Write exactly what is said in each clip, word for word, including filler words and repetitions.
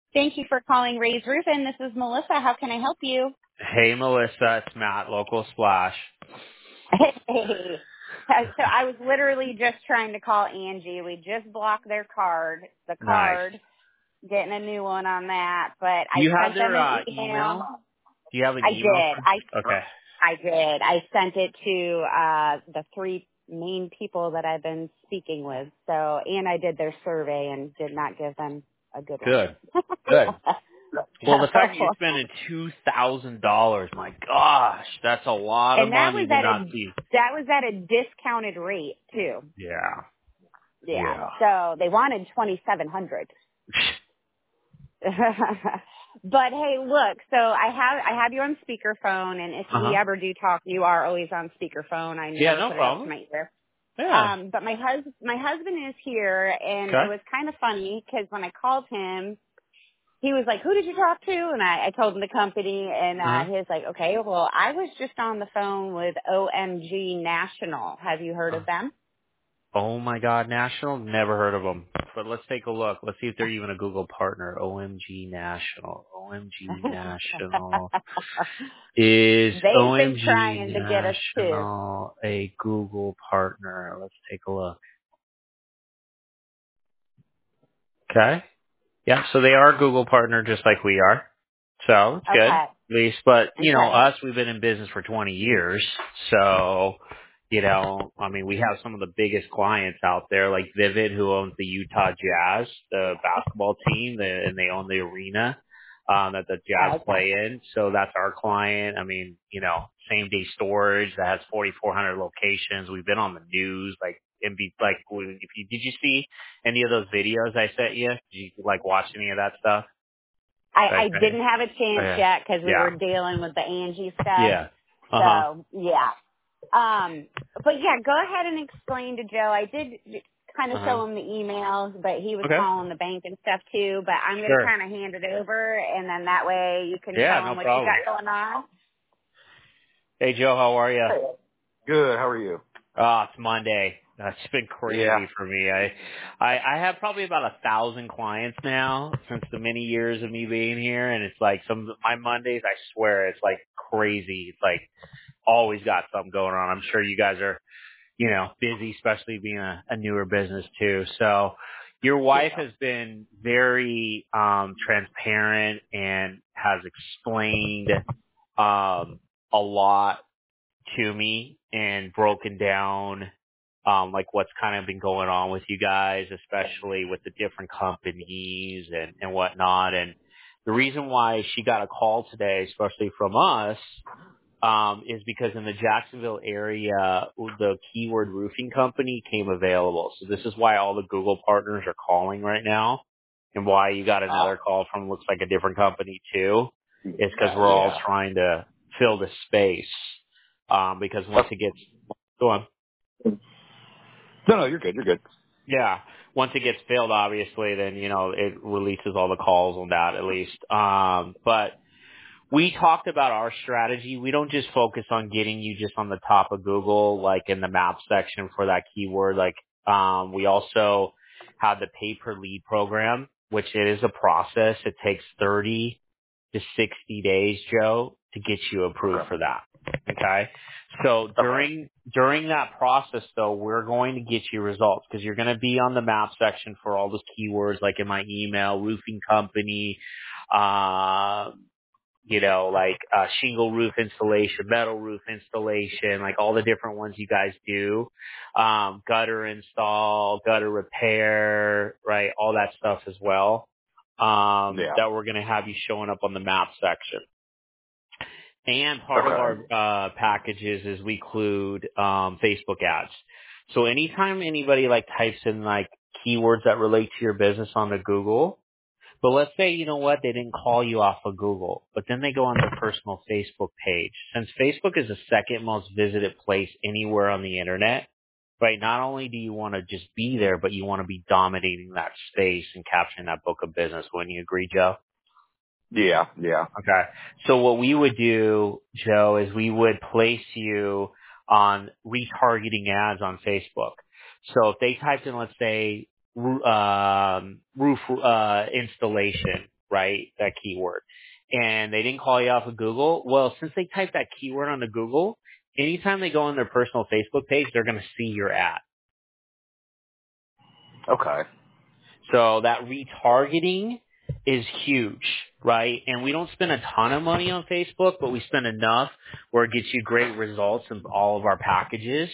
Thank you for calling Ray's Roofing. This is Melissa. How can I help you? Hey, Melissa, it's Matt, Local Splash. Hey. So I was literally just trying to call Angie. We just blocked their card, the Nice. card, getting a new one on that. But Do I you have sent them their an uh, email. email? Do you have an I email did. for? I Okay. I did. I sent it to uh the three main people that I've been speaking with. So, and I did their survey and did not give them a good one. Good. Good. Well, the fact that you're So, spending two thousand dollars, my gosh, that's a lot of and that money was to at not a see. that was at a discounted rate too. Yeah. Yeah. Yeah. So they wanted twenty seven hundred. But hey, look. So I have I have you on speakerphone, and if Uh we huh. ever do talk, you are always on speakerphone. I Yeah, never no put it up to problem. my ear. Yeah. Um, but my hus my husband is here, and Okay. it was kind of funny because when I called him, he was like, "Who did you talk to?" And I, I told him the company, and Uh uh, huh. he was like, "Okay, well, I was just on the phone with O M G National. Have you heard of them?" Oh my God, National? Never heard of them. But let's take a look. Let's see if they're even a Google partner. O M G National. O M G National. Is They've been O M G trying to get us too. National a Google partner? Let's take a look. Okay. Yeah, so they are a Google partner just like we are. So it's good. Okay. At least, but you know, Okay. us, we've been in business for twenty years. So, you know, I mean, we have some of the biggest clients out there, like Vivid, who owns the Utah Jazz, the basketball team, the, and they own the arena um, that the Jazz Okay. play in. So that's our client. I mean, you know, same day storage that has forty-four hundred locations. We've been on the news, like, and be like, if you did you see any of those videos I sent you? Did you like watch any of that stuff? I, I Okay. didn't have a Oh, chance yeah. yet because we Yeah. were dealing with the Angie stuff. Yeah. Uh huh. So yeah. Um, but yeah, go ahead and explain to Joe. I did kind of Uh huh. show him the emails, but he was Okay. calling the bank and stuff too. But I'm going to Sure. kind of hand it over, and then that way you can Yeah, tell him no what you problem. got going on. Hey Joe, how are you? Good. How are you? Oh, it's Monday. That's been Yeah. crazy for me. I, I, I have probably about a thousand clients now since the many years of me being here, and it's like some my Mondays. I swear, it's like crazy. It's like always got something going on. I'm sure you guys are you know, busy, especially being a, a newer business too. So your wife Yeah. has been very um transparent and has explained um a lot to me and broken down um like what's kind of been going on with you guys, especially with the different companies and, and whatnot. And the reason why she got a call today, especially from us, um, is because in the Jacksonville area, the Keyword Roofing Company came available. So this is why all the Google partners are calling right now, and why you got Ah. another call from looks like a different company too, is because Uh, we're all yeah. trying to fill the space. Um, because once it gets, go on, No, no, you're good. You're good. yeah, once it gets filled, obviously, then you know it releases all the calls on that at least. Um, but we talked about our strategy. We don't just focus on getting you just on the top of Google, like in the map section for that keyword. Like, um, we also have the pay per lead program, which it is a process. It takes thirty to sixty days, Joe, to get you approved Okay. for that. Okay. So Okay. during, during that process though, we're going to get you results because you're going to be on the map section for all those keywords, like in my email, roofing company, uh, you know, like uh, shingle roof installation, metal roof installation, like all the different ones you guys do, um, gutter install, gutter repair, right, all that stuff as well. Um, Yeah. that we're going to have you showing up on the map section. And part of our Okay. uh, packages is we include um, Facebook ads. So anytime anybody like types in like keywords that relate to your business onto Google, but let's say, you know what, they didn't call you off of Google, but then they go on their personal Facebook page. Since Facebook is the second most visited place anywhere on the internet, right, not only do you want to just be there, but you want to be dominating that space and capturing that book of business. Wouldn't you agree, Joe? Yeah. Yeah. Okay. So what we would do, Joe, is we would place you on retargeting ads on Facebook. So if they typed in, let's say, roo- um, roof uh, installation, right? That keyword. And they didn't call you off of Google. Well, since they typed that keyword onto Google, anytime they go on their personal Facebook page, they're going to see your ad. Okay. So that retargeting is huge, right? And we don't spend a ton of money on Facebook, but we spend enough where it gets you great results in all of our packages.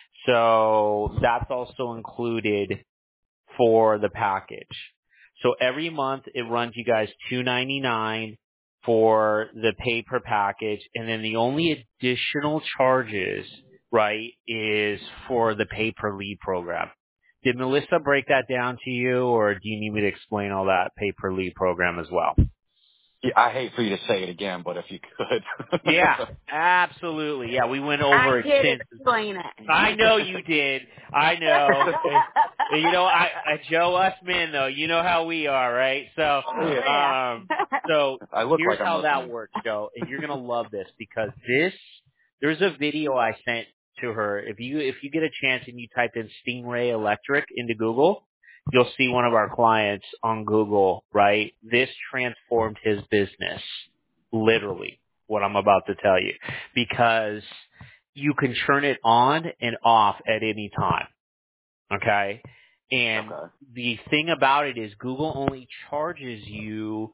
So that's also included for the package. So every month it runs you guys two ninety-nine for the pay per package, and then the only additional charges, right, is for the pay per lead program. Did Melissa break that down to you, or do you need me to explain all that pay per lead program as well? Yeah, I hate for you to say it again, but if you could. Yeah, absolutely. Yeah, we went over I did extensively. explain it. I know you did. I know. And, you know, I, I Joe us men though, you know how we are, right? So, Yeah. um, so I look here's like I'm how that listening. works, Joe, and you're gonna love this because this. There's a video I sent to her. If you if you get a chance and you type in Stingray Electric into Google, you'll see one of our clients on Google, right? This transformed his business, literally. What I'm about to tell you, because you can turn it on and off at any time. Okay? And Okay. the thing about it is Google only charges you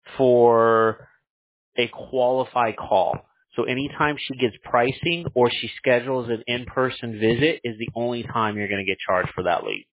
for a qualified call. So anytime she gets pricing or she schedules an in-person visit is the only time you're going to get charged for that lead.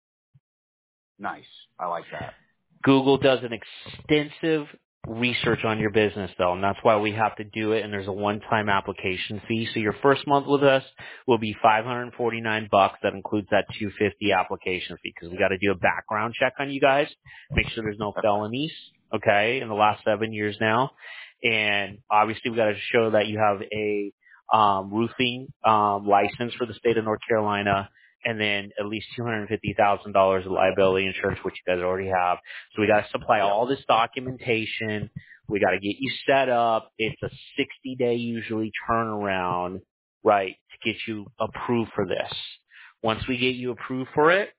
Nice. I like that. Google does an extensive research on your business though, and that's why we have to do it, and there's a one-time application fee. So your first month with us will be five hundred forty-nine bucks. That includes that two hundred fifty dollars application fee because we got to do a background check on you guys, make sure there's no felonies, okay, in the last seven years now. And obviously we got to show that you have a um, roofing um, license for the state of North Carolina, and then at least two hundred fifty thousand dollars of liability insurance, which you guys already have. So we got to supply Yep. all this documentation. We got to get you set up. It's a sixty day usually turnaround, right, to get you approved for this. Once we get you approved for it,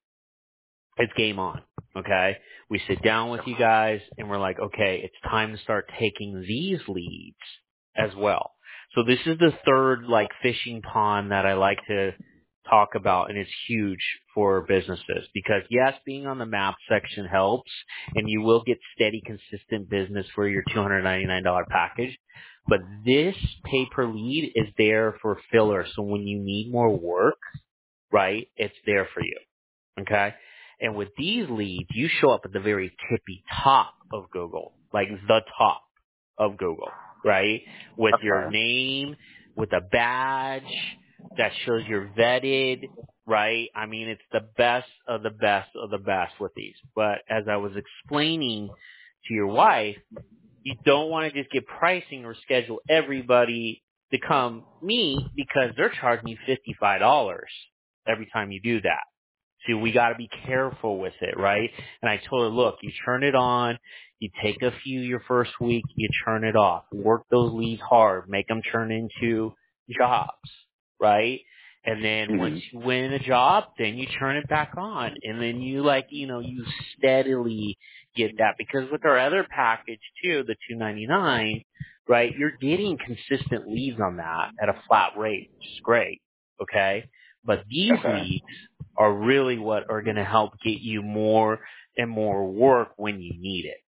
it's game on. Okay? We sit down with you guys and we're like, okay, it's time to start taking these leads as well. So this is the third like fishing pond that I like to talk about, and it's huge for businesses because yes, being on the map section helps and you will get steady, consistent business for your two hundred ninety-nine dollars package. But this pay per lead is there for filler. So when you need more work, right, it's there for you. Okay? And with these leads, you show up at the very tippy top of Google, like the top of Google, right? With Okay. your name, with a badge that shows you're vetted, right? I mean, it's the best of the best of the best with these. But as I was explaining to your wife, you don't want to just get pricing or schedule everybody to come meet because they're charging you fifty-five dollars every time you do that. So we got to be careful with it, right? And I told her, look, you turn it on, you take a few your first week, you turn it off. Work those leads hard, make them turn into jobs, right? And then Mm-hmm. once you win a job, then you turn it back on. And then you like, you know, you steadily get that. Because with our other package too, the two ninety-nine, right, you're getting consistent leads on that at a flat rate, which is great, okay? But these Okay. leads are really what are going to help get you more and more work when you need it.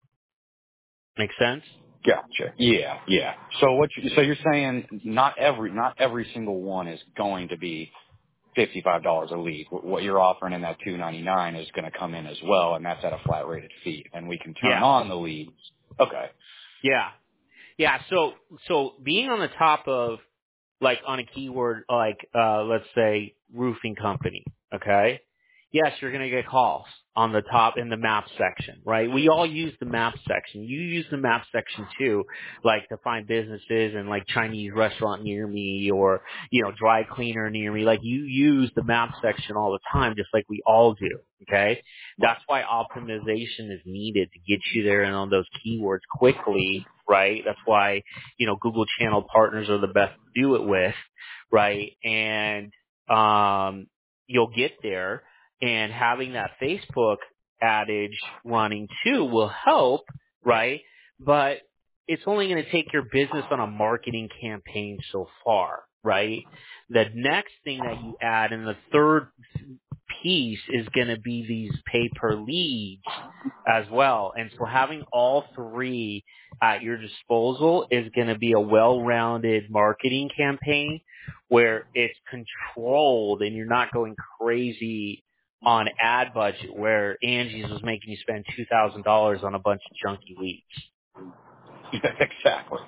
Make sense? Gotcha. Yeah, yeah. So what? You, so you're saying not every not every single one is going to be fifty-five dollars a lead. What what you're offering in that two ninety-nine is going to come in as well, and that's at a flat rated fee, and we can turn Yeah. on the leads. Okay. Yeah. Yeah. So, so being on the top of, like on a keyword, like, uh, let's say roofing company, okay? Yes, you're going to get calls on the top in the map section, right? We all use the map section. You use the map section too, like to find businesses and like Chinese restaurant near me or, you know, dry cleaner near me. Like you use the map section all the time, just like we all do, okay? That's why optimization is needed to get you there and on those keywords quickly, right? That's why, you know, Google channel partners are the best to do it with, right? And, um, you'll get there. And having that Facebook adage running too will help, right? but it's only going to take your business on a marketing campaign so far, right? The next thing that you add, and the third piece, is going to be these pay-per-leads as well. And so having all three at your disposal is going to be a well-rounded marketing campaign where it's controlled and you're not going crazy on ad budget where Angie's was making you spend two thousand dollars on a bunch of junky leads. Exactly.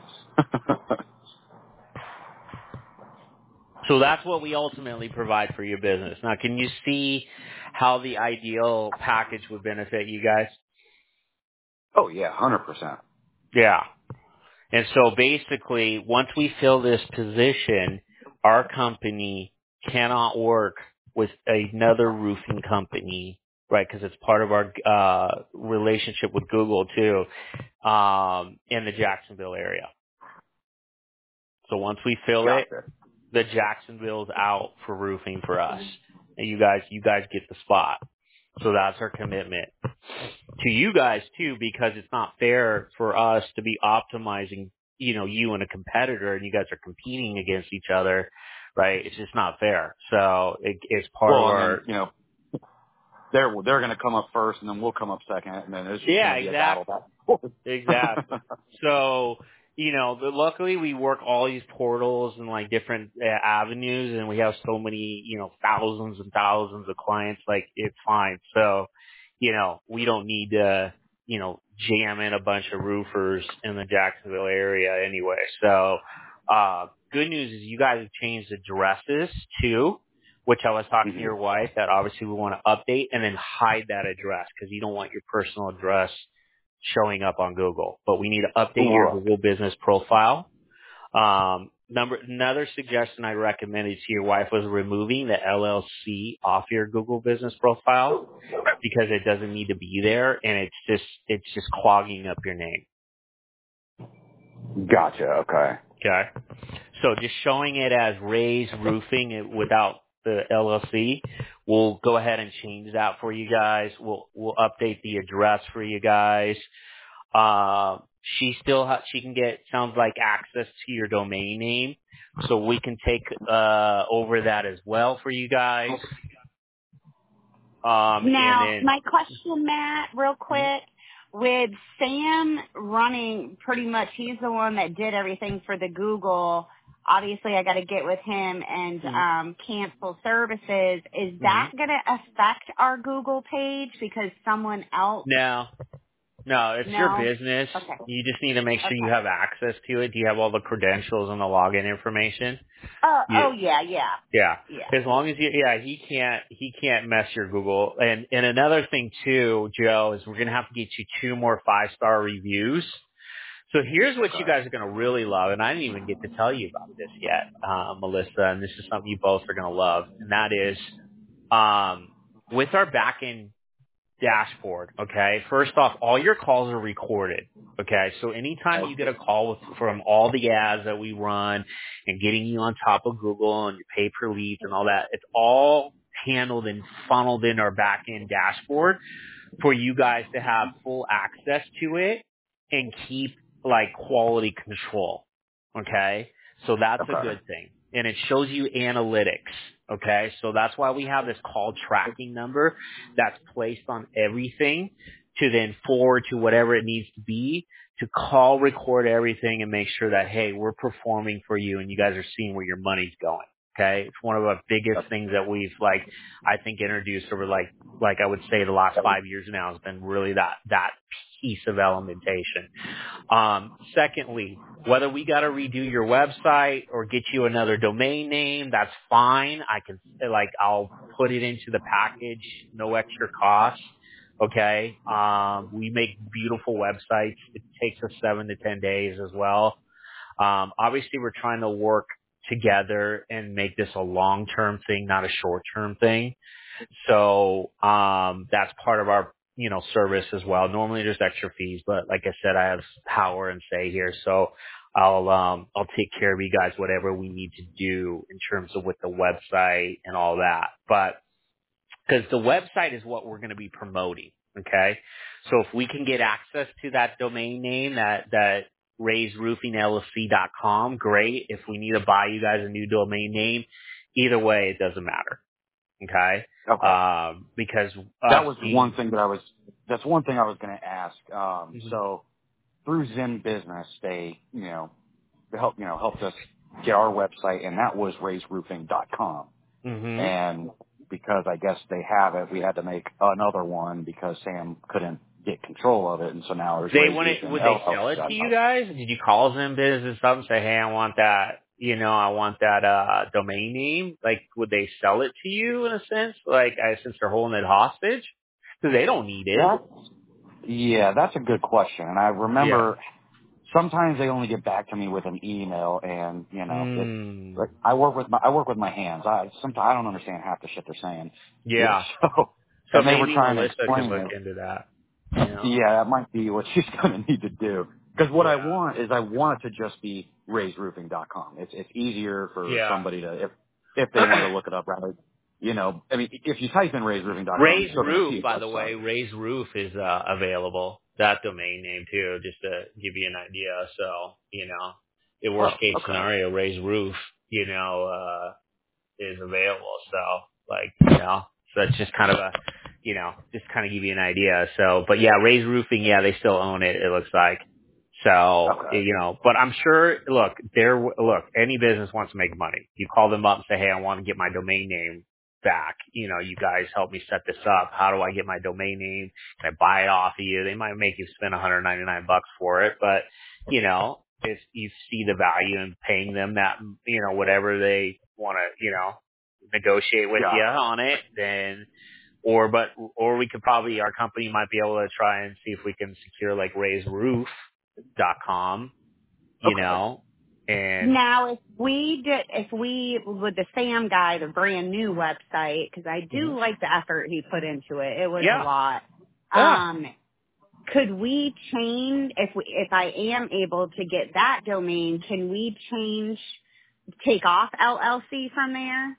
So that's what we ultimately provide for your business. Now, can you see how the ideal package would benefit you guys? Oh, yeah, one hundred percent. Yeah. And so basically, once we fill this position, our company cannot work with another roofing company, right? Because it's part of our uh, relationship with Google too, um, in the Jacksonville area. So once we fill it, Gotcha. the Jacksonville's out for roofing for us, and you guys, you guys get the spot. So that's our commitment to you guys too, because it's not fair for us to be optimizing, you know, you and a competitor, and you guys are competing against each other, right? It's just not fair. So it, it's part Well, of and our. then, you know, they're they're going to come up first, and then we'll come up second, and then it's just Yeah, going to be exactly. a battle. Back. Exactly. So, you know, but luckily we work all these portals and like different uh, avenues, and we have so many, you know, thousands and thousands of clients. Like, it's fine. So, you know, we don't need to, you know, jam in a bunch of roofers in the Jacksonville area anyway. So, uh, good news is you guys have changed addresses too, which I was talking to Mm-hmm. your wife that obviously we want to update and then hide that address because you don't want your personal address showing up on Google. But we need to update your Right. Google business profile. Um, number another suggestion I recommended to your wife was removing the L L C off your Google business profile because it doesn't need to be there, and it's just it's just clogging up your name. Gotcha. Okay. Okay, so just showing it as Ray's Roofing without the L L C, we'll go ahead and change that for you guys. We'll we'll update the address for you guys. Uh, she still ha- she can get sounds like access to your domain name, so we can take uh over that as well for you guys. Um, and Now, then my question, Matt, real quick, with Sam running pretty much, he's the one that did everything for the Google. Obviously, I got to get with him and Mhm. um, cancel services. Is Mhm. that going to affect our Google page because someone else? no. No, it's your No? business. Okay. You just need to make sure you Okay. have access to it. Do you have all the credentials and the login information? Oh, You, oh yeah, yeah, yeah. yeah. As long as you, yeah, he can't, he can't mess your Google. And, and another thing too, Joe, is we're going to have to get you two more five star reviews. So here's what you Okay. guys are going to really love. And I didn't even get to tell you about this yet, uh, Melissa, and this is something you both are going to love. And that is, um, with our back end dashboard, okay? First off, all your calls are recorded, okay? So anytime you get a call with, from all the ads that we run and getting you on top of Google and your pay per leads and all that, it's all handled and funneled in our back end dashboard for you guys to have full access to it and keep like quality control, okay? So that's a Okay. good thing. And it shows you analytics, okay? So that's why we have this call tracking number that's placed on everything to then forward to whatever it needs to be to call, record everything and make sure that, hey, we're performing for you and you guys are seeing where your money's going, okay? It's one of the biggest things that we've, like, I think introduced over, like, like I would say the last five years now has been really that, that piece of elementation. Um, secondly, whether we got to redo your website or get you another domain name, that's fine. I can, like, I'll put it into the package, no extra cost. Okay. Um, we make beautiful websites. It takes us seven to ten days as well. Um, obviously we're trying to work together and make this a long-term thing, not a short-term thing. So, um, that's part of our, you know, service as well. Normally there's extra fees, but like I said, I have power and say here. So I'll, um, I'll take care of you guys, whatever we need to do in terms of with the website and all that. But because the website is what we're going to be promoting. Okay. So if we can get access to that domain name, that, that raise roofing L L C dot com, great. If we need to buy you guys a new domain name, either way, it doesn't matter. Okay. Okay. Um, because That us was being, one thing that I was, that's one thing I was going to ask. Um, Mhm. so through Zen Business, they, you know, help, you know, helped us get our website, and that was raise roofing dot com. Mhm. And because I guess they have it, we had to make another one because Sam couldn't get control of it, and so now there's They raise wouldn't, roofing would they sell L L C it dot to you com. guys? Did you call them business up and say, hey, I want that, you know, I want that, uh, domain name? Like, would they sell it to you in a sense? Like, I, since they're holding it hostage? Because they don't need it. That's, yeah, that's a good question. And I Yeah. remember sometimes they only get back to me with an email, and you know, it, Mm. like I work with my I work with my hands. I sometimes I don't understand half the shit they're saying. Yeah, Yeah. so So and they were maybe trying to Melissa could explain look it. into that. You know? Yeah, that might be what she's going to need to do. Because what I Yeah. want is I want it to just be raise roofing dot com. It's it's easier for Yeah. somebody to if if they wanted to look it up rather. You know, I mean, if you type in raise roofing dot com, you're Raise still going to Roof, see a by the website. way, Raise Roof is uh, available. That domain name too, just to give you an idea. So, you know, the worst Oh, case okay. scenario, Raise Roof, you know, uh, is available. So, like, you know, so it's just kind of a, you know, just kind of give you an idea. So, but yeah, Raise Roofing, yeah, they still own it. It looks like. So, Okay. you know, but I'm sure. Look, they're look. Any business wants to make money. You call them up and say, "Hey, I want to get my domain name back. You know, you guys help me set this up. How do I get my domain name? Can I buy it off of you?" They might make you spend one hundred ninety-nine bucks for it, but you know, if you see the value in paying them that, you know, whatever they want to, you know, negotiate with you Yeah. on it, then, or, but, or we could probably, our company might be able to try and see if we can secure like raise roof dot com, you Okay. know, and Now, if we did, if we, with the Sam guy, the brand new website, because I Mhm. do like the effort he put into it. It was a yeah, lot. yeah. Um, could we change, if we, if I am able to get that domain, can we change, take off L L C from there?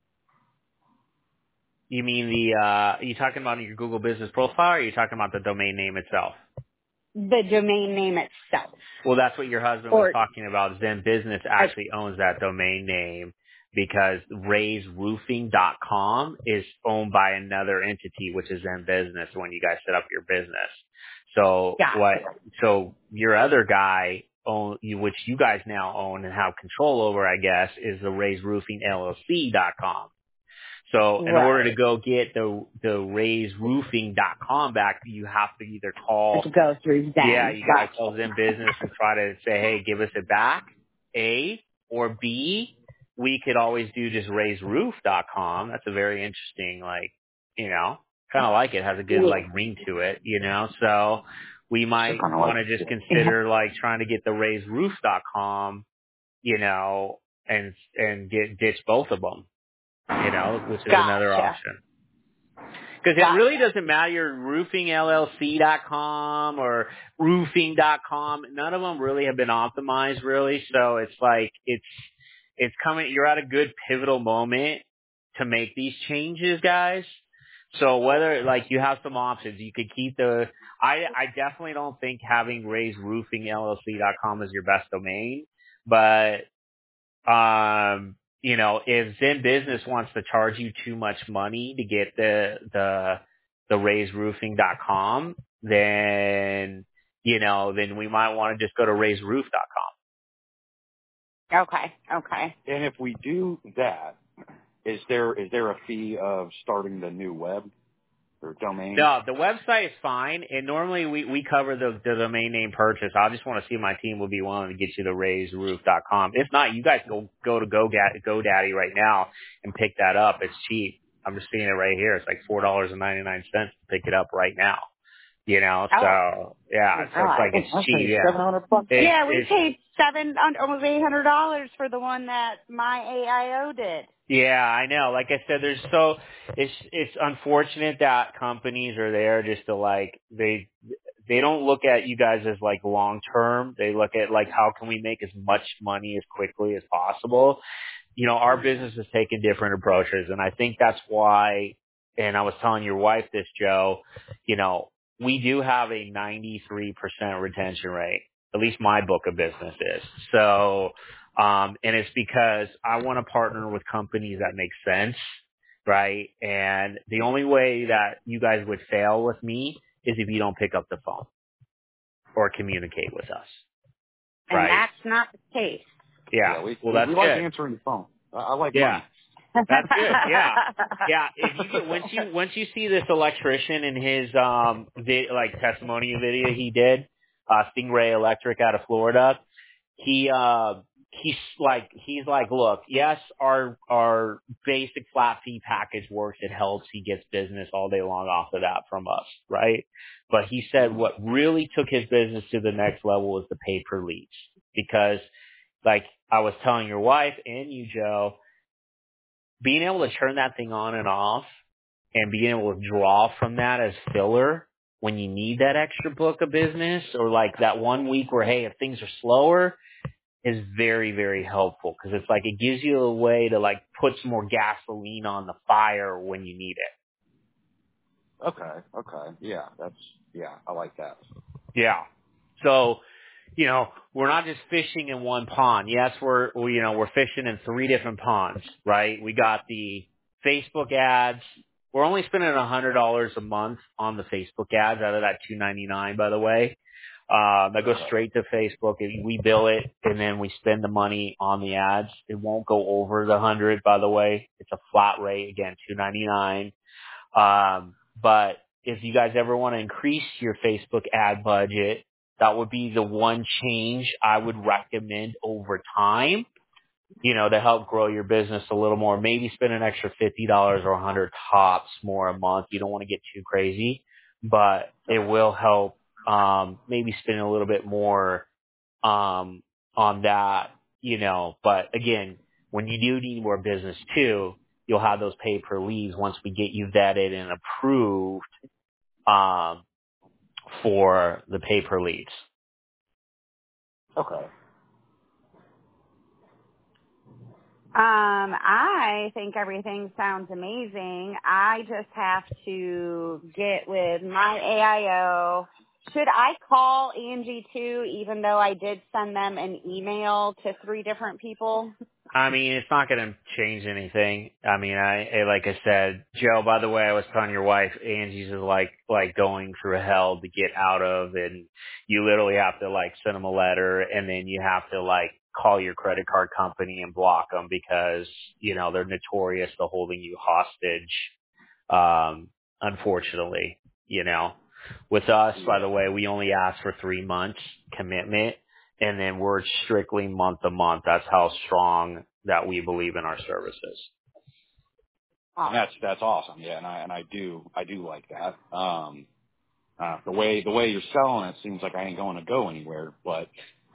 You mean the, uh, are you talking about your Google business profile or are you talking about the domain name itself? The domain name itself. Well, that's what your husband was Or, talking about. Zen Business I, actually owns that domain name because raise roofing dot com is owned by another entity, which is Zen Business when you guys set up your business. So what, gotcha. so your other guy own, you- which you guys now own and have control over, I guess, is the raise roofing L L C dot com. So in order to Right. go get the, the raise roofing dot com back, you have to either call To go through yeah, Zen. you got to call Gotcha. Zen Business and try to say, hey, give us it back, A, or B, we could always do just raise roof dot com. That's a very interesting, like, you know, kind of like it. Has a good, Yeah. like, ring to it, you know, so we Still might kind of want like to just Yeah. consider, like, trying to get the raise roof dot com, you know, and, and get, ditch both of them, you know, which is another Gotcha. option. Because it really Gotcha. doesn't matter, roofing L L C dot com or roofing dot com. None of them really have been optimized, really. So it's like it's it's coming. You're at a good pivotal moment to make these changes, guys. So whether like you have some options, you could keep the. I I definitely don't think having raise roofing L L C dot com is your best domain, but um, you know, if Zen Business wants to charge you too much money to get the the the raise roofing dot com, then you know, then we might want to just go to raise roof dot Okay. Okay. And if we do that, is there is there a fee of starting the new web or com. domain? No, the website is fine, and normally we we cover the the domain name purchase. I just want to see if my team will be willing to get you the raise roof dot com. If not, you guys go go to GoDaddy, GoDaddy right now and pick that up. It's cheap. I'm just seeing it right here. It's like four dollars and ninety nine cents to pick it up right now. You know, Oh, so yeah, my so it's like God. it's I cheap. paid Yeah, seven hundred bucks. it's Yeah, we it's paid seven, almost eight hundred dollars for the one that my A I O did. yeah, I know. Like I said, there's so it's it's unfortunate that companies are there just to like they they don't look at you guys as like long term. They look at like how can we make as much money as quickly as possible. You know, our business has taken different approaches, and I think that's why and I was telling your wife this, Joe, you know, we do have a ninety-three percent retention rate. At least my book of business is. So, um, and it's because I want to partner with companies that make sense, right? And the only way that you guys would fail with me is if you don't pick up the phone or communicate with us, and right? that's not the case. Yeah. yeah we, well, we, that's we like good. answering the phone. I, I like Yeah. money. That's good. Yeah. Yeah. If you get, once you, once you see this electrician in his, um, vi- like testimonial video he did, uh, Stingray Electric out of Florida, he, uh, he's like, he's like, look, yes, our, our basic flat fee package works. It helps. He gets business all day long off of that from us. Right. But he said what really took his business to the next level was the pay per leads, because like I was telling your wife and you, Joe, being able to turn that thing on and off and being able to draw from that as filler when you need that extra book of business, or like that one week where, hey, if things are slower, is very, very helpful, because it's like it gives you a way to like put some more gasoline on the fire when you need it. Okay, okay. Yeah, that's, yeah, I like that. Yeah. So, you know, we're not just fishing in one pond. Yes, we're, we, you know, we're fishing in three different ponds, right? We got the Facebook ads. We're only spending a hundred dollars a month on the Facebook ads out of that two ninety-nine, by the way. Uh, that goes straight to Facebook. We bill it and then we spend the money on the ads. It won't go over the hundred, by the way. It's a flat rate. Again, two ninety-nine. Um, but if you guys ever want to increase your Facebook ad budget, that would be the one change I would recommend over time, you know, to help grow your business a little more. Maybe spend an extra fifty dollars or a hundred tops more a month. You don't want to get too crazy, but it will help, um, maybe spend a little bit more, um, on that, you know, but again, when you do need more business too, you'll have those pay per leads once we get you vetted and approved, um, for the pay per leads. Okay. Um, I think everything sounds amazing. I just have to get with my A I O. Should I call Angie too, even though I did send them an email to three different people? I mean, it's not going to change anything. I mean, I, I like I said, Joe, by the way, I was telling your wife, Angie's is like, like going through hell to get out of, and you literally have to like send them a letter, and then you have to like call your credit card company and block them because, you know, they're notorious to holding you hostage. Um, unfortunately, you know, with us, by the way, we only ask for three months commitment. And then we're strictly month to month. That's how strong that we believe in our services. And that's that's awesome. Yeah, and I and I do I do like that. Um, uh, the way the way you're selling it seems like I ain't going to go anywhere. But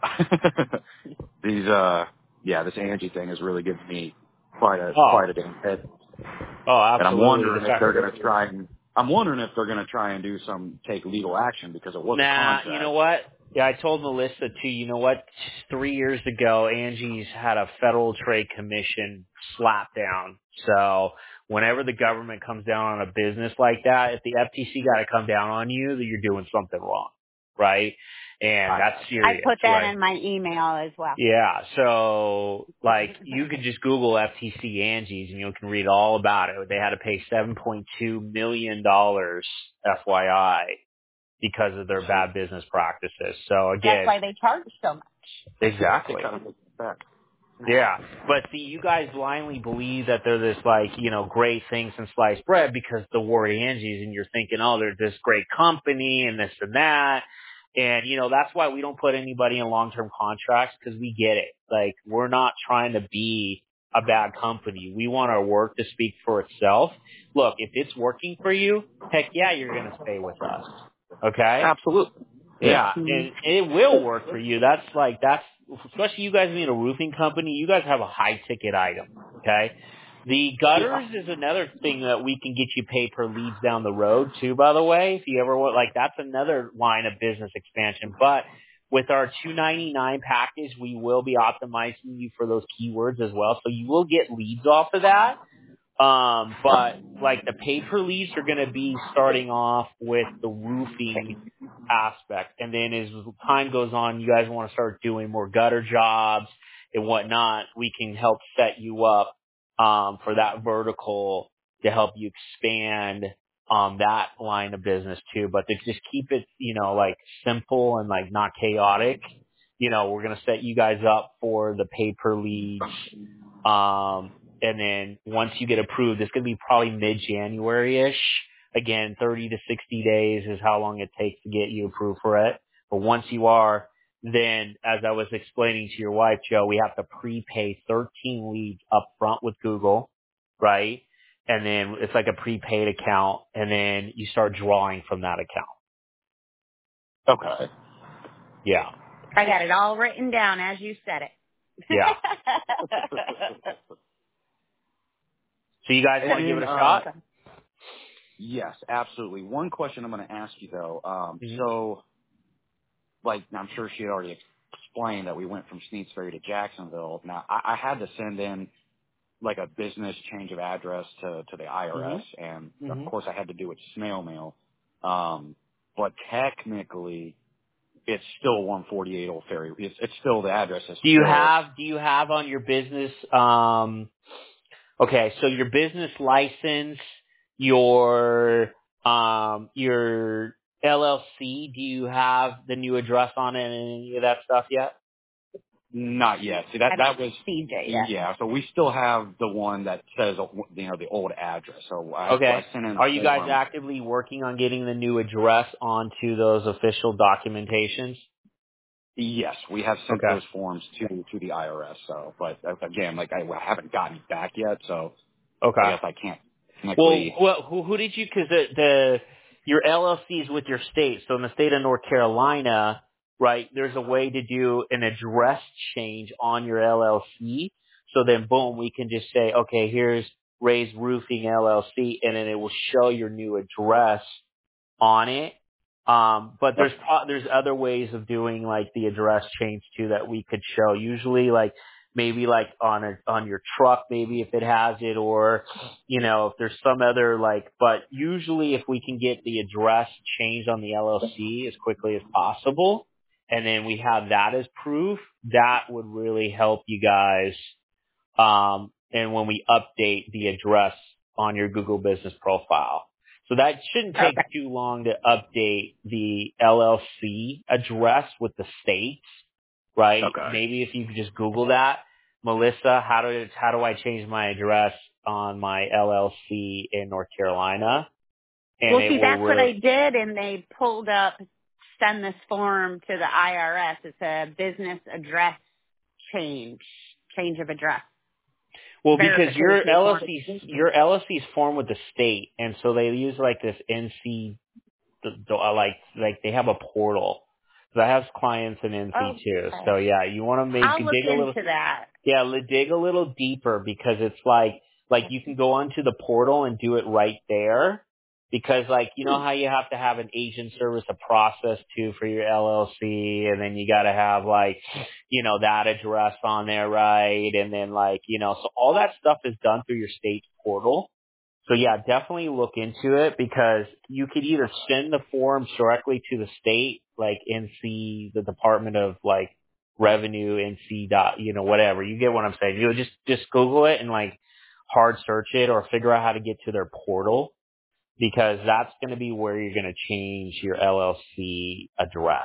these uh yeah, this Angie thing is really giving me quite a Oh. quite a damn head. Oh, absolutely. And I'm wondering if they're going to try and I'm wondering if they're going to try and do some take legal action because it was nah, a contract. You know what? Yeah, I told Melissa too, you know what? Three years ago, Angie's had a Federal Trade Commission slap down. So whenever the government comes down on a business like that, if the F T C got to come down on you, then you're doing something wrong, right? And that's serious. I put that right? in my email as well. Yeah, so like you could just Google F T C Angie's and you can read all about it. They had to pay seven point two million dollars, F Y I, because of their bad business practices. So again, that's why they charge so much. Exactly. They kind of make it back. Yeah, but see, you guys blindly believe that they're this like, you know, great thing since sliced bread because the word Angie's, and you're thinking, oh, they're this great company and this and that. And, you know, that's why we don't put anybody in long-term contracts, because we get it. Like, we're not trying to be a bad company. We want our work to speak for itself. Look, if it's working for you, heck yeah, you're going to stay with us. Okay? Absolutely. Yeah, and it will work for you. That's like, that's, especially you guys being a roofing company, you guys have a high ticket item. Okay? The gutters is another thing that we can get you pay per leads down the road too, by the way. If you ever want, like, that's another line of business expansion. But with our two ninety-nine package, we will be optimizing you for those keywords as well. So you will get leads off of that. Um, but like the pay per leads are going to be starting off with the roofing aspect. And then as time goes on, you guys want to start doing more gutter jobs and whatnot, we can help set you up, um, for that vertical to help you expand, um, that line of business too. But to just keep it, you know, like simple and like not chaotic, you know, we're going to set you guys up for the pay per leads. Um, and then once you get approved, it's going to be probably mid-January-ish. Again, thirty to sixty days is how long it takes to get you approved for it. But once you are, then as I was explaining to your wife, Joe, we have to prepay thirteen leads up front with Google, right? And then it's like a prepaid account, and then you start drawing from that account. Okay. Yeah. I got it all written down as you said it. Yeah. So you guys want to give it a uh, shot? Yes, absolutely. One question I'm going to ask you though. Um, Mm-hmm. So, like, I'm sure she had already explained that we went from Sneads Ferry to Jacksonville. Now, I, I had to send in like a business change of address to, to the I R S, Mm-hmm. and Mm-hmm. of course I had to do it snail mail. Um, but technically, it's still one forty-eight Old Ferry. It's, it's still the address is Do you still. have, do you have on your business, um, okay, so your business license, your, um, your L L C, do you have the new address on it and any of that stuff yet? Not yet. See, that that was C J, yeah. yeah. So we still have the one that says you know the old address. So I, Okay. I sent in. Are you guys form. actively working on getting the new address onto those official documentations? Yes, we have sent Okay. those forms to to the I R S. So, but uh, again, like I, I haven't gotten it back yet. So I Okay. guess I can't Well, technically. well, who, who did you? Because the, the your L L C is with your state. So in the state of North Carolina, right? There's a way to do an address change on your L L C. So then, boom, we can just say, okay, here's Ray's Roofing L L C, and then it will show your new address on it. Um, but there's pro- there's other ways of doing like the address change too that we could show. Usually, like maybe like on a on your truck, maybe if it has it, or you know if there's some other like. But usually, if we can get the address changed on the L L C as quickly as possible, and then we have that as proof, that would really help you guys. Um, and when we update the address on your Google Business profile. So that shouldn't take Okay. too long to update the L L C address with the states, right? Okay. Maybe if you could just Google that, Melissa, how do how do I change my address on my L L C in North Carolina? And Well, it see, will that's what I really, did, and they pulled up, send this form to the I R S. It's a business address change, change of address. well, because your Verification form. L L C's your L L C's formed with the state, and so they use like this N C the, the uh, like like they have a portal. So I have clients in N C too. So Okay. yeah, you want to make I'll look dig a little into that. yeah li- dig a little deeper because it's like like you can go onto the portal and do it right there. Because like you know Hmm. how you have to have an agent service a process too for your L L C, and then you got to have like you know that address on there, right? And then like you know so all that stuff is done through your state portal. So yeah, definitely look into it because you could either send the forms directly to the state, like N C, the Department of like Revenue, N C dot, you know, whatever. You get what I'm saying. You just just Google it and like hard search it or figure out how to get to their portal because that's going to be where you're going to change your L L C address.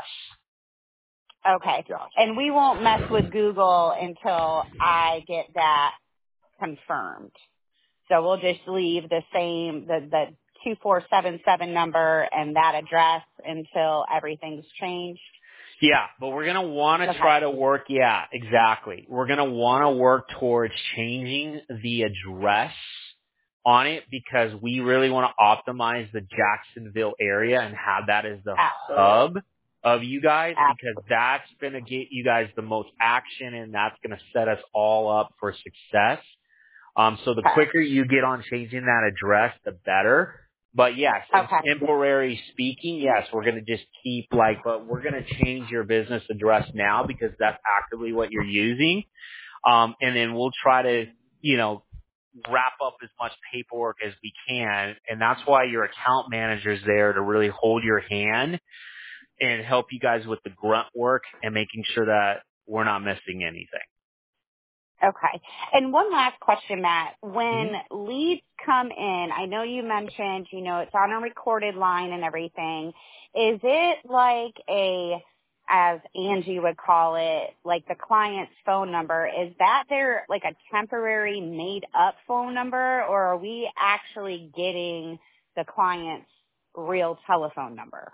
Okay. Gotcha. And we won't mess with Google until I get that confirmed. So we'll just leave the same, the, the two four seven seven number and that address until everything's changed. Yeah, but we're going to want to Okay. try to work, yeah, exactly. We're going to want to work towards changing the address on it because we really want to optimize the Jacksonville area and have that as the Absolutely. hub of you guys because Absolutely. that's going to get you guys the most action and that's going to set us all up for success. Um, so the Okay. quicker you get on changing that address, the better. But yes, in Okay. temporary speaking, yes, we're going to just keep like, but we're going to change your business address now because that's actively what you're using. Um, and then we'll try to, you know, wrap up as much paperwork as we can. And that's why your account manager's there to really hold your hand and help you guys with the grunt work and making sure that we're not missing anything. Okay. And one last question, Matt. When Mm-hmm. leads come in, I know you mentioned, you know, it's on a recorded line and everything. Is it like a, as Angie would call it, like the client's phone number? Is that their, like a temporary made up phone number, or are we actually getting the client's real telephone number?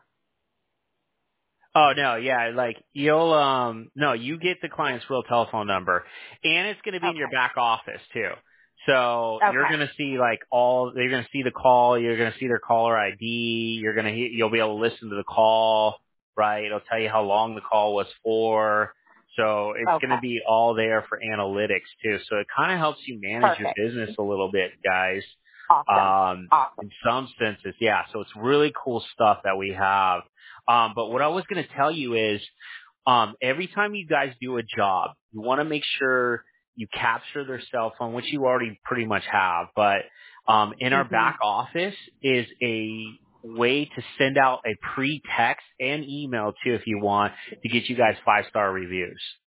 Oh no, yeah, like you'll um no, you get the client's real telephone number, and it's going to be in your Okay. back office too. So you're Okay. going to see like all you're going to see the call, you're going to see their caller I D, you're going to you'll be able to listen to the call, right? It'll tell you how long the call was for. So it's going to Okay. be all there for analytics too. So it kind of helps you manage your Perfect. business a little bit, guys. Awesome. Um, Awesome. in some senses, yeah. So it's really cool stuff that we have. Um, but what I was going to tell you is, um, every time you guys do a job, you want to make sure you capture their cell phone, which you already pretty much have. But um, in our Mm-hmm. back office is a way to send out a pre-text and email too, if you want, to get you guys five-star reviews.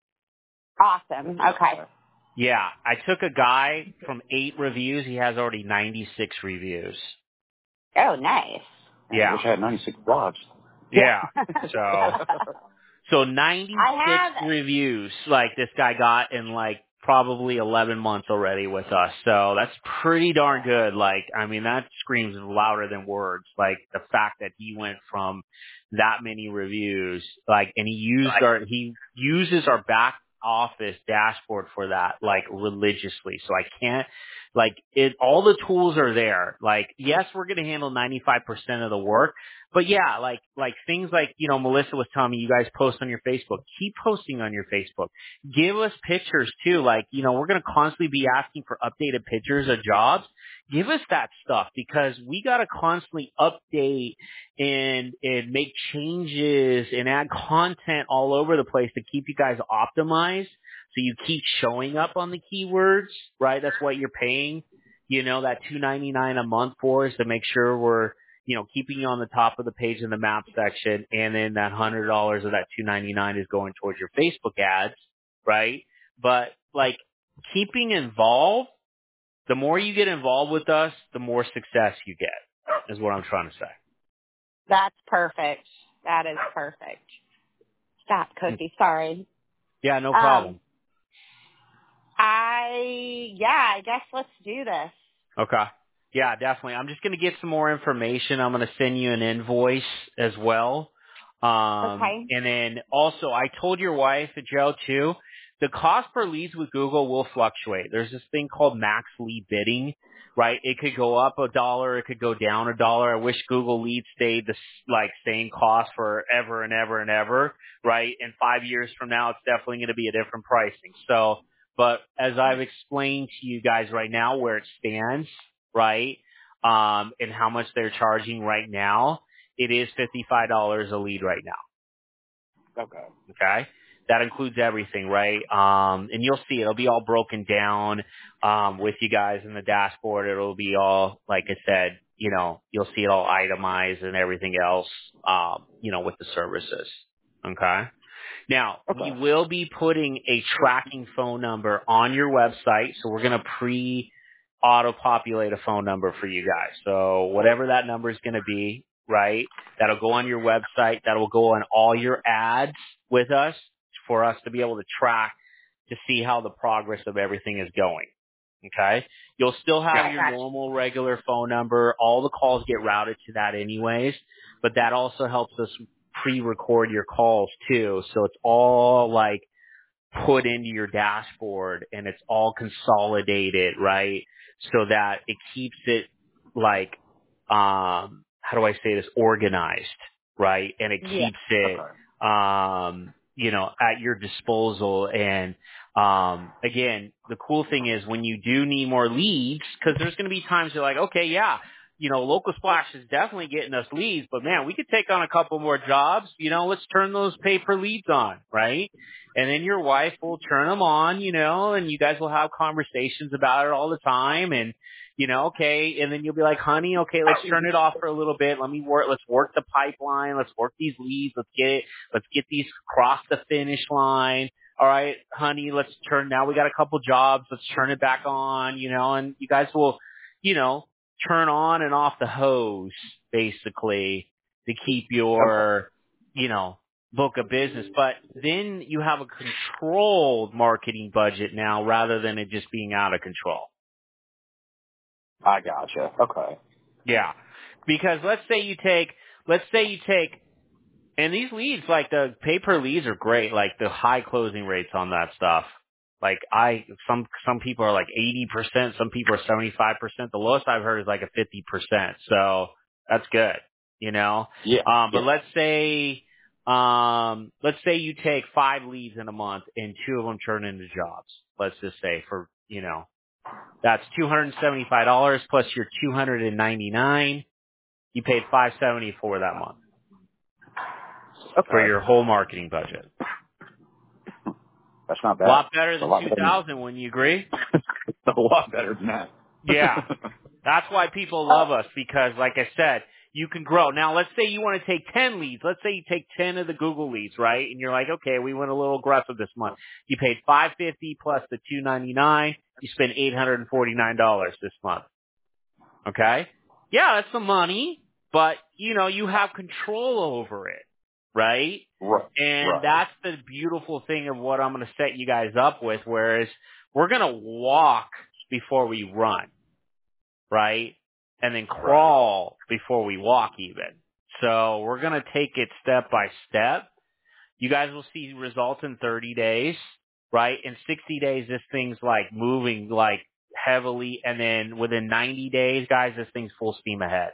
Awesome. Okay. Yeah, I took a guy from eight reviews. He has already ninety-six reviews. Oh, nice. Man, I Yeah. wish I had ninety-six blogs. Yeah. So, so ninety-six I have, reviews like this guy got in like probably eleven months already with us. So that's pretty darn good. Like, I mean, that screams louder than words. Like the fact that he went from that many reviews, like, and he used our, he uses our back office dashboard for that, like religiously. So I can't, like it, all the tools are there. Like, yes, we're going to handle ninety-five percent of the work. But yeah, like, like things like, you know, Melissa was telling me you guys post on your Facebook. Keep posting on your Facebook. Give us pictures too. Like, you know, we're going to constantly be asking for updated pictures of jobs. Give us that stuff because we got to constantly update and, and make changes and add content all over the place to keep you guys optimized. So you keep showing up on the keywords, right? That's what you're paying, you know, that two ninety-nine a month for is to make sure we're, you know, keeping you on the top of the page in the map section, and then that one hundred dollars of that two ninety-nine is going towards your Facebook ads, right? But like keeping involved, the more you get involved with us, the more success you get, is what I'm trying to say. that's perfect. That is perfect. Stop, Cookie. Sorry. Yeah, no Um, problem. I, yeah, I guess let's do this. Okay. Yeah, definitely. I'm just going to get some more information. I'm going to send you an invoice as well. Um, Okay. and then also, I told your wife, Joe, too, the cost per leads with Google will fluctuate. There's this thing called max lead bidding, right? It could go up a dollar. It could go down a dollar. I wish Google leads stayed the s- like same cost forever and ever and ever, right? In five years from now, it's definitely going to be a different pricing. So, but as I've explained to you guys right now where it stands, right, um, and how much they're charging right now, it is fifty-five dollars a lead right now. Okay. Okay? That includes everything, right? Um, and you'll see it'll be all broken down um, with you guys in the dashboard. It'll be all, like I said, you know, you'll see it all itemized and everything else, um, you know, with the services. Okay? Now, we Okay. will be putting a tracking phone number on your website, so we're going to pre auto-populate a phone number for you guys. So whatever that number is going to be, right, that'll go on your website, that'll go on all your ads with us for us to be able to track to see how the progress of everything is going. Okay? You'll still have Okay. your normal regular phone number. All the calls get routed to that anyways, but that also helps us pre-record your calls too. So it's all like put into your dashboard and it's all consolidated, right? So that it keeps it like, um, how do I say this? Organized, right? And it Yeah. keeps it, Okay. um, you know, at your disposal. And, um, again, the cool thing is when you do need more leads, cause there's going to be times you're like, okay, yeah, you know, Local Splash is definitely getting us leads, but man, we could take on a couple more jobs. You know, let's turn those pay-per-leads on, right? And then your wife will turn them on, you know, and you guys will have conversations about it all the time. And, you know, okay, and then you'll be like, honey, okay, let's turn it off for a little bit. Let me work, let's work the pipeline. Let's work these leads. Let's get it, let's get these across the finish line. All right, honey, let's turn, now we got a couple jobs. Let's turn it back on, you know, and you guys will, you know, turn on and off the hose, basically, to keep your, you know, book of business. But then you have a controlled marketing budget now rather than it just being out of control. I gotcha. Okay. Yeah. Because let's say you take, let's say you take, and these leads, like the pay-per leads are great, like the high closing rates on that stuff. Like I, some, some people are like eighty percent, some people are seventy-five percent. The lowest I've heard is like a fifty percent. So that's good, you know? Yeah. Um, but yeah. let's say, um, let's say you take five leads in a month and two of them turn into jobs. Let's just say for, you know, that's two hundred seventy-five dollars plus your two hundred ninety-nine. You paid five hundred seventy-four dollars that month for Okay. your whole marketing budget. That's not A lot bad. better It's a than lot two better thousand, than, wouldn't you agree? it's a lot better than that. Yeah. That's why people love us, because like I said, you can grow. Now let's say you want to take ten leads. Let's say you take ten of the Google leads, right? And you're like, okay, we went a little aggressive this month. You paid five hundred fifty dollars plus the two hundred ninety-nine dollars. You spent eight hundred forty-nine dollars this month. Okay? Yeah, that's some money, but you know, you have control over it, right? Right. And right. that's the beautiful thing of what I'm going to set you guys up with, whereas we're going to walk before we run, right? And then crawl before we walk even. So we're going to take it step by step. You guys will see results in thirty days, right? In sixty days, this thing's like moving like heavily. And then within ninety days, guys, this thing's full steam ahead.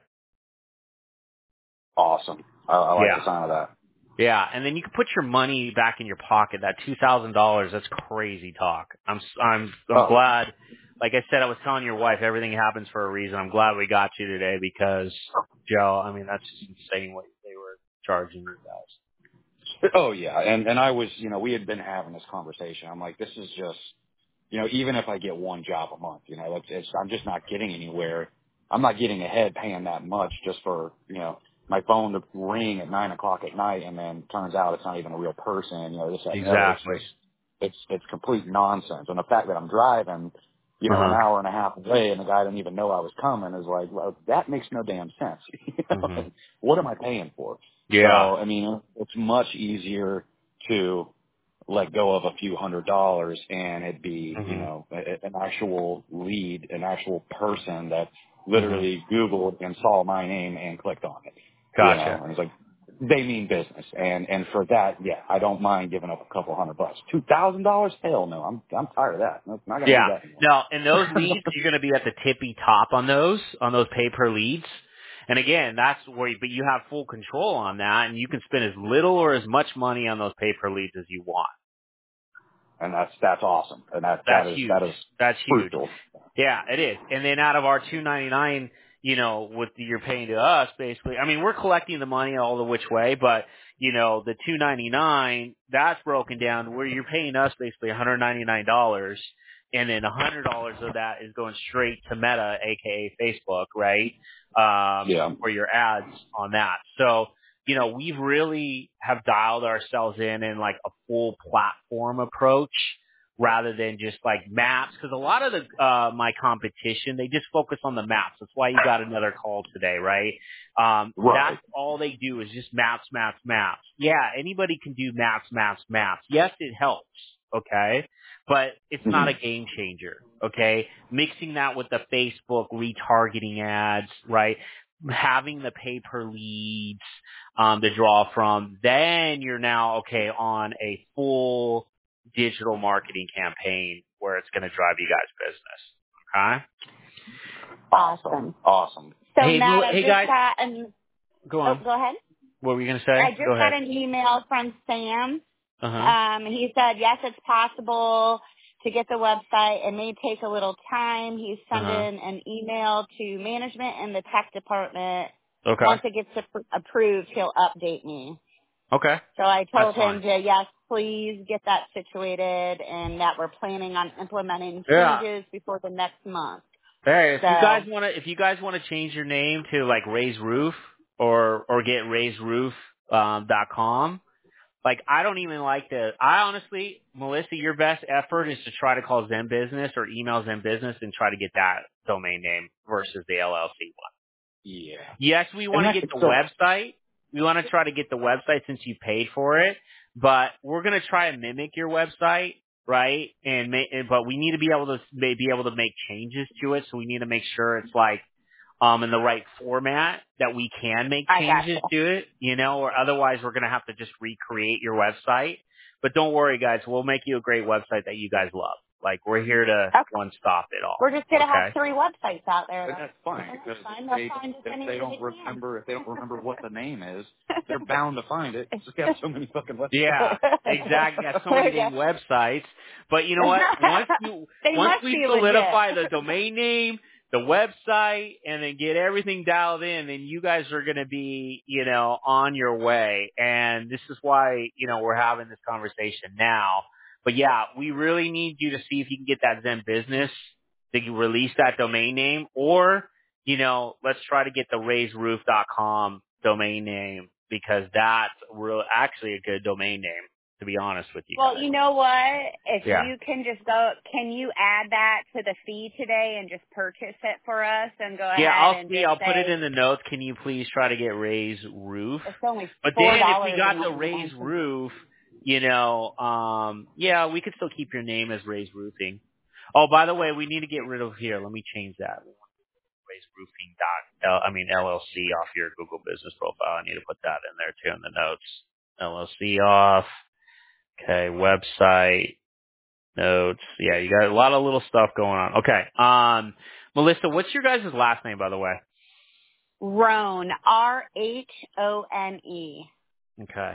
Awesome. I, I like Yeah. the sound of that. Yeah, and then you can put your money back in your pocket. That two thousand dollars, that's crazy talk. I'm I'm I'm Oh. glad. Like I said, I was telling your wife, everything happens for a reason. I'm glad we got you today because, Joe, I mean, that's just insane what they were charging you guys. Oh yeah, and and I was, you know, we had been having this conversation. I'm like, this is just, you know, even if I get one job a month, you know, it's, it's I'm just not getting anywhere. I'm not getting ahead paying that much just for, you know, my phone to ring at nine o'clock at night, and then turns out it's not even a real person. You know, this that, and the other. It's Exactly. just, it's it's complete nonsense. And the fact that I'm driving, you know, Uh-huh. an hour and a half away, and the guy didn't even know I was coming is like, well, that makes no damn sense. You know? Mm-hmm. What am I paying for? Yeah. So, I mean, it's much easier to let go of a few hundred dollars and it'd be, Mm-hmm. you know, a, an actual lead, an actual person that Mm-hmm. literally Googled and saw my name and clicked on it. You Gotcha. know, and it's like, they mean business. And, and for that, yeah, I don't mind giving up a couple hundred bucks. two thousand dollars? Hell no. I'm, I'm tired of that. I'm not going to Yeah. do that anymore. No, and those leads, you're going to be at the tippy top on those, on those pay-per leads. And again, that's where, you, but you have full control on that, and you can spend as little or as much money on those pay-per leads as you want. And that's, that's awesome. And that, that That's is, huge. that is That's huge. crucial. Yeah, it is. And then out of our two ninety-nine, you know, what you're paying to us, basically, I mean, we're collecting the money all the which way, but you know, the two ninety-nine, that's broken down where you're paying us basically one hundred ninety-nine dollars, and then one hundred dollars of that is going straight to Meta, aka Facebook, right? Um, Yeah. for your ads on that. So, you know, we've really have dialed ourselves in in like a full platform approach, rather than just like maps, because a lot of the uh my competition, they just focus on the maps. That's why you got another call today, right? Um Right. that's all they do is just maps, maps, maps. Yeah, anybody can do maps, maps, maps. Yes, it helps, okay? But it's not a Mhm. game changer, okay? Mixing that with the Facebook retargeting ads, right? Having the pay-per leads um to draw from, then you're now okay on a full digital marketing campaign where it's going to drive you guys business. Okay. Awesome. Awesome. So Hey, Matt, well, I hey just guys, got an, go oh, on. go ahead. What were you going to I say? just Go got ahead. an email from Sam. Uh huh. Um, he said, yes, it's possible. to get the website. It may take a little time. He's sending Uh-huh. an email to management and the tech department. Okay. Once it gets ap- approved, he'll update me. Okay. So I told That's him fine. to, yes, please get that situated and that we're planning on implementing Yeah. changes before the next month. Hey, if So, you guys want to, if you guys want to change your name to like Raise Roof or or get raise roof um, dot com, like I don't even like to. I honestly, Melissa, your best effort is to try to call Zen Business or email Zen Business and try to get that domain name versus the L L C one. Yeah. Yes, we And want to that's get the so, website. We want to try to get the website since you paid for it, but we're going to try and mimic your website, right? And, ma- and but we need to be able to be able to make changes to it. So we need to make sure it's like um in the right format that we can make I changes gotcha. to it, you know, or otherwise we're going to have to just recreate your website. But don't worry, guys. We'll make you a great website that you guys love. Like we're here to Okay. one stop it all. We're just going to Okay. have three websites out there. and that's fine That's because fine. if That's they, fine. Just if any they way don't they can. remember, if they don't remember what the name is, they're bound to find it. It's got so many fucking websites. Yeah, exactly. Got so many dang websites. But you know what? Once you They once must we be solidify the legit. domain name, the website, and then get everything dialed in, then you guys are going to be, you know, on your way. And this is why, you know, we're having this conversation now. But yeah, we really need you to see if you can get that Zen Business to release that domain name, or you know, let's try to get the raise roof dot com domain name because that's real, actually a good domain name, to be honest with you Well, guys. you know what? If Yeah. you can just go, can you add that to the fee today and just purchase it for us and go Yeah, ahead I'll and see. just I'll say, put it in the notes. Can you please try to get raise roof? it's only But four then if we dollars got and the raise roof, you know, um, yeah, we could still keep your name as Raise Roofing. Oh, by the way, we need to get rid of here. Let me change that. Raise Roofing dot L, I mean L L C off your Google Business profile. I need to put that in there too in the notes. L L C off. Okay, website notes. Yeah, you got a lot of little stuff going on. Okay, um, Melissa, what's your guys' last name, by the way? Rohn, R H O N E. Okay,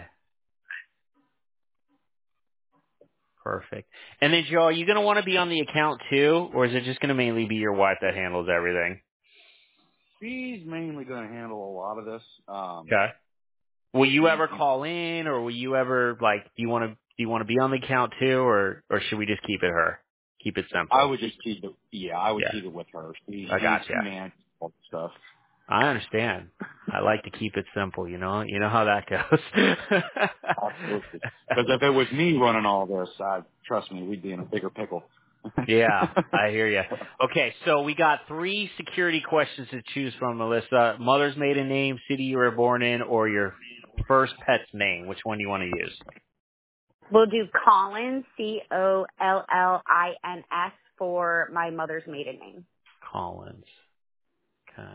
perfect. And then Joe, are you going to want to be on the account too, or is it just going to mainly be your wife that handles everything? She's mainly going to handle a lot of this. Um, Okay. Will you she, ever call in, or will you ever like? Do you want to? Do you want to be on the account too, or or should we just keep it her? Keep it simple. I would just keep it. Yeah, I would Yeah, keep it with her. She, I she, gotcha. she manages all the stuff. I understand. I like to keep it simple. You know. You know how that goes. Absolutely. Because if it was me running all this, I trust me, we'd be in a bigger pickle. Yeah, I hear you. Okay, so we got three security questions to choose from, Melissa. Mother's maiden name, city you were born in, or your first pet's name. Which one do you want to use? We'll do Collins, C O L L I N S, for my mother's maiden name. Collins. Okay.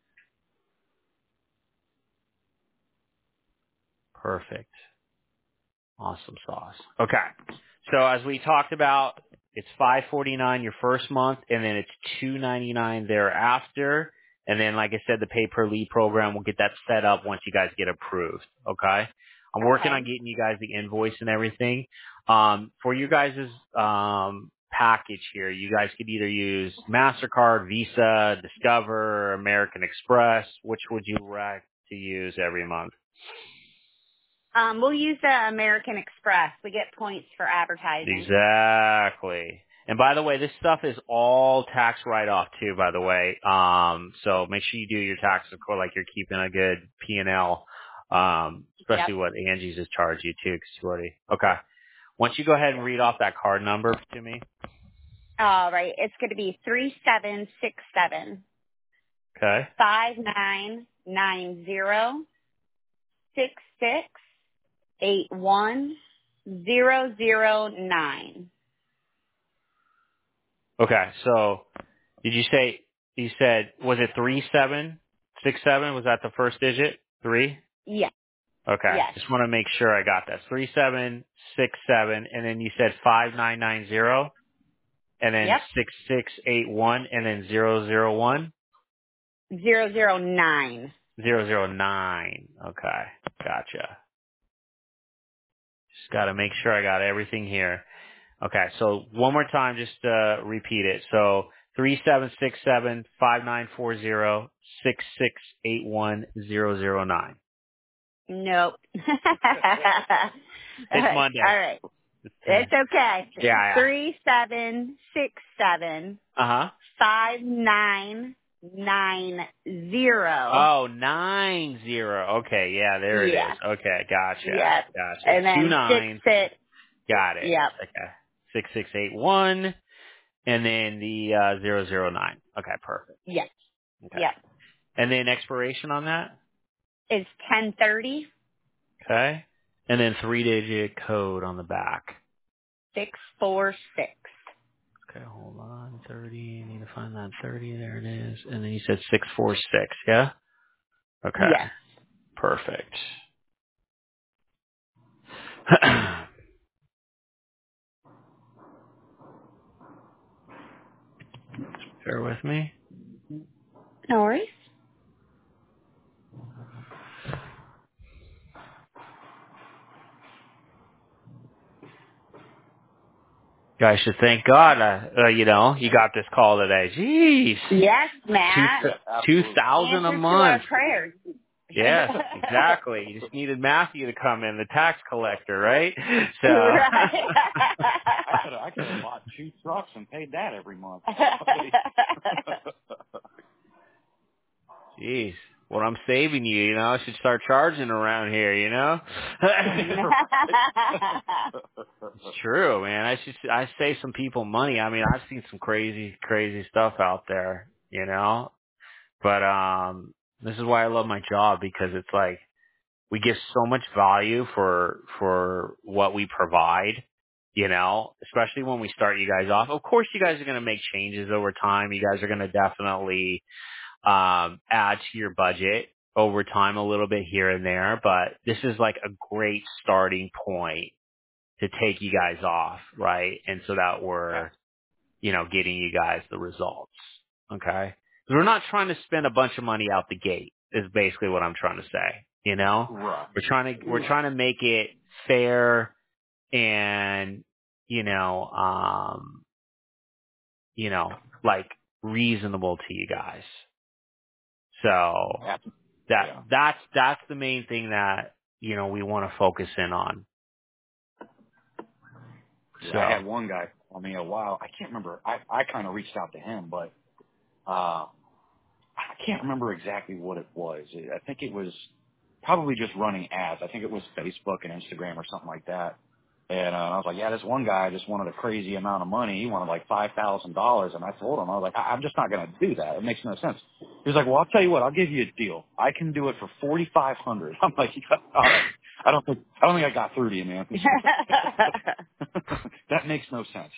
Perfect. Awesome sauce. Okay. So as we talked about, it's five forty-nine your first month, and then it's two ninety-nine thereafter. And then, like I said, the pay per lead program will get that set up once you guys get approved. Okay. I'm working Okay. on getting you guys the invoice and everything. Um, for you guys' um, package here, you guys could either use MasterCard, Visa, Discover, or American Express. Which would you like to use every month? Um, we'll use the American Express. We get points for advertising. Exactly. And by the way, this stuff is all tax write-off too, by the way. Um, so make sure you do your taxes for like you're keeping a good P and L, um, especially Yep. what Angie's has charged you too, because you already, okay. Once you go ahead and read off that card number to me. All right. It's going to be three seven six seven Okay. five nine nine zero six six eight one zero zero nine. Okay. So did you say, you said, was it three seven six seven? Was that the first digit? Three? Yes. Okay. Yes. Just want to make sure I got that. Three seven six seven, and then you said five nine nine zero, and then Yep. six six eight one, and then zero zero one Zero zero nine. zero zero nine. Okay, gotcha. Just got to make sure I got everything here. Okay, so one more time, just uh, repeat it. So three seven six seven five nine four zero six six eight one zero zero nine. Nope. It's Monday. All right. It's okay. Yeah, yeah. Three seven six seven Uh huh. five nine nine zero. Oh, nine zero. Okay, yeah, there it Yeah. is. Okay, gotcha. Yep. Gotcha. And then Two nines. six six. Got it. Yep. Okay. Six six eight one, and then the uh, zero zero nine. Okay, perfect. Yes. Okay. Yep. And then expiration on that. It's ten thirty Okay. And then three digit code on the back. six four six. Okay, hold on. thirty. Need to find that thirty. There it is. And then you said six four six. Yeah. Okay. Yes. Perfect. Bear with me. No worries. Guys should thank God, uh, uh, you know, you got this call today. Jeez. Yes, Matt. Two thousand a Answer to month. our prayers. Yes, exactly. You just needed Matthew to come in, the tax collector, right? So. Right. I could have I could have bought two trucks and paid that every month. Jeez. What I'm saving you, you know, I should start charging around here, you know? It's true, man. I should, I save some people money. I mean, I've seen some crazy, crazy stuff out there, you know? But, um, this is why I love my job, because it's like, we give so much value for, for what we provide, you know, especially when we start you guys off. Of course, you guys are going to make changes over time. You guys are going to definitely, um, add to your budget over time a little bit here and there, but this is like a great starting point to take you guys off, right? And so that we're, you know, getting you guys the results. Okay? 'Cause we're not trying to spend a bunch of money out the gate, is basically what I'm trying to say. You know? Right. We're trying to, we're trying to make it fair and, you know, um, you know, like reasonable to you guys. So that, Yeah. that's, that's the main thing that, you know, we want to focus in on. Yeah, So. I had one guy call me a while. I can't remember. I, I kind of reached out to him, but uh, I can't remember exactly what it was. I think it was probably just running ads. I think it was Facebook and Instagram or something like that. And uh, I was like, yeah, this one guy just wanted a crazy amount of money. He wanted like five thousand dollars. And I told him, I was like, I- I'm just not going to do that. It makes no sense. He was like, well, I'll tell you what, I'll give you a deal. I can do it for forty-five hundred dollars. I'm like, all right. I don't think, I don't think I got through to you, man. That makes no sense.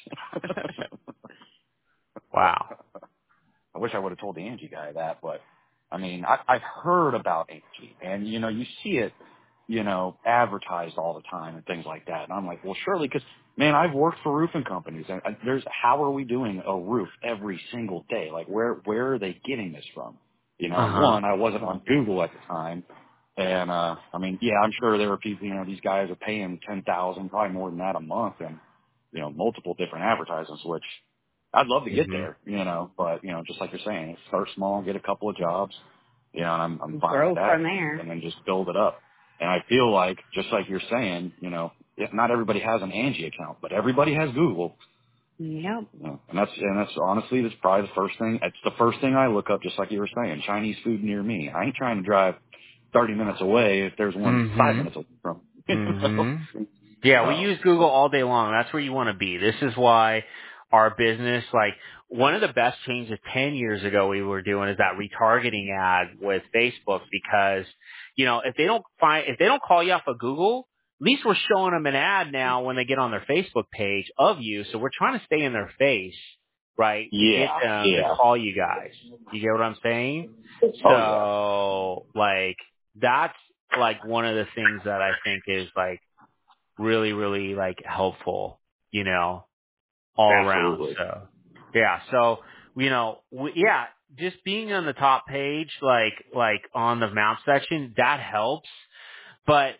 Wow. I wish I would have told the Angie guy that, but I mean, I, I've heard about Angie, and you know, you see it, you know, advertised all the time and things like that. And I'm like, well, surely, because man, I've worked for roofing companies, and and there's how are we doing a roof every single day? Like, where where are they getting this from? You know, Uh-huh. one, I wasn't on Google at the time, and uh, I mean, yeah, I'm sure there are people, you know, these guys are paying ten thousand, probably more than that a month, and you know, multiple different advertisements, which I'd love to get Mhm. there, you know, but, you know, just like you're saying, start small, get a couple of jobs, you know, and I'm, I'm fine Grow with that. from there. And then just build it up. And I feel like, just like you're saying, you know, if not everybody has an Angie account, but everybody has Google. Yep. You know, and that's, and that's honestly, that's probably the first thing, it's the first thing I look up, just like you were saying, Chinese food near me. I ain't trying to drive thirty minutes away if there's one Mhm. five minutes away from me. Mhm. Yeah, we So, use Google all day long. That's where you want to be. This is why our business, like one of the best changes ten years ago we were doing is that retargeting ad with Facebook, because, you know, if they don't find, if they don't call you off of Google, at least we're showing them an ad now when they get on their Facebook page of you. So we're trying to stay in their face, right? To get yeah, them yeah. to call you guys. You get what I'm saying? Oh, yeah. So like that's like one of the things that I think is like really, really like helpful, you know, all around. Absolutely. So yeah, so you know, we, yeah, just being on the top page, like like on the map section, that helps. But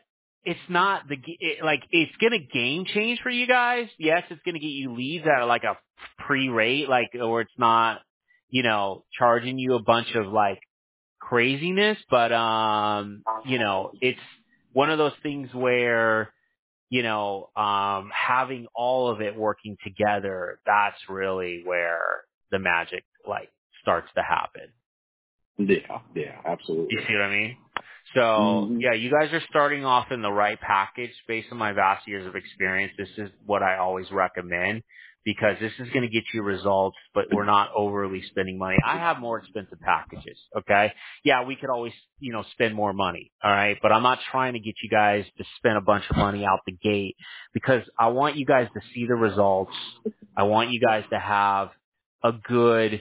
it's not the it, like it's gonna game change for you guys. Yes, it's gonna get you leads at like a pre-rate, like or it's not, you know, charging you a bunch of like craziness, but um, you know, it's one of those things where you know, um, having all of it working together, that's really where the magic like starts to happen. Yeah, yeah, absolutely. You see what I mean? So Mm-hmm. yeah, you guys are starting off in the right package based on my vast years of experience. This is what I always recommend because this is going to get you results, but we're not overly spending money. I have more expensive packages. Okay. Yeah, we could always, you know, spend more money. All right. But I'm not trying to get you guys to spend a bunch of money out the gate because I want you guys to see the results. I want you guys to have a good,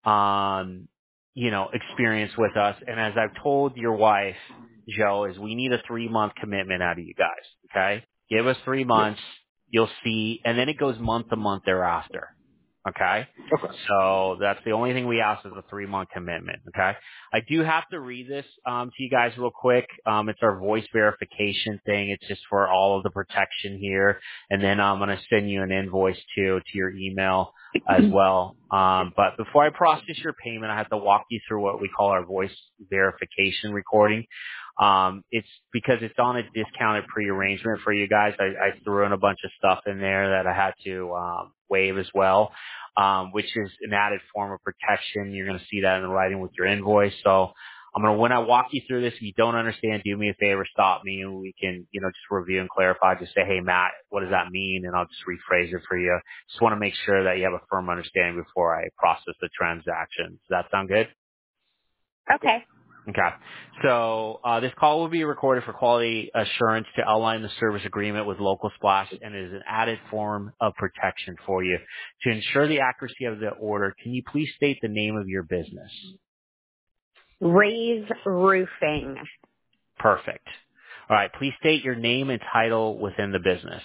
um, you know, experience with us. And as I've told your wife, Joe, is we need a three month commitment out of you guys. Okay. Give us three Yes. months. You'll see. And then it goes month to month thereafter. Okay. Okay. So that's the only thing we ask is a three month commitment. Okay. I do have to read this, um, to you guys real quick. Um, it's our voice verification thing. It's just for all of the protection here. And then I'm going to send you an invoice too, to your email as well. Um, but before I process your payment, I have to walk you through what we call our voice verification recording. Um, it's because it's on a discounted pre-arrangement for you guys. I, I threw in a bunch of stuff in there that I had to um, waive as well, um, which is an added form of protection. You're going to see that in the writing with your invoice. So I'm going to, when I walk you through this, if you don't understand, do me a favor, stop me, and we can, you know, just review and clarify. Just say, hey, Matt, what does that mean? And I'll just rephrase it for you. Just want to make sure that you have a firm understanding before I process the transaction. Does that sound good? Okay. Okay. So uh, this call will be recorded for quality assurance to outline the service agreement with Local Splash and is an added form of protection for you. To ensure the accuracy of the order, can you please state the name of your business? Raise Roofing. Perfect. All right. Please state your name and title within the business.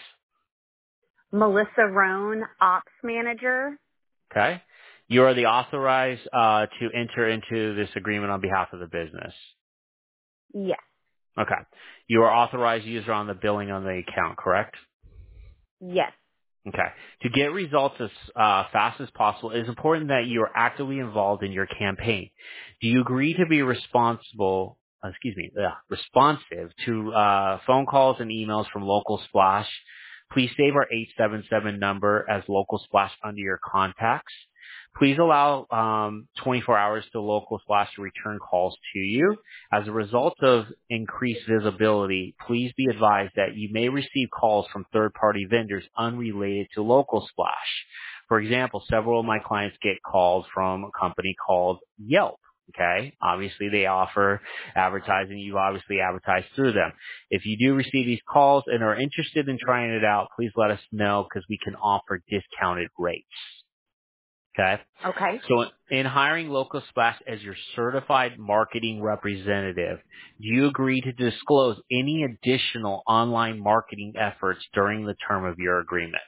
Melissa Roan, Ops Manager. Okay. You are the authorized uh, to enter into this agreement on behalf of the business. Yes. Okay. You are authorized user on the billing on the account, correct? Yes. Okay. To get results as uh, fast as possible, it is important that you are actively involved in your campaign. Do you agree to be responsible, uh, excuse me, yeah, responsive to uh, phone calls and emails from Local Splash? Please save our eight seven seven number as Local Splash under your contacts. Please allow um, twenty-four hours to Local Splash to return calls to you. As a result of increased visibility, please be advised that you may receive calls from third-party vendors unrelated to Local Splash. For example, several of my clients get calls from a company called Yelp. Okay. Obviously, they offer advertising. You obviously advertise through them. If you do receive these calls and are interested in trying it out, please let us know because we can offer discounted rates. Okay. Okay. So in hiring Local Splash as your certified marketing representative, do you agree to disclose any additional online marketing efforts during the term of your agreement?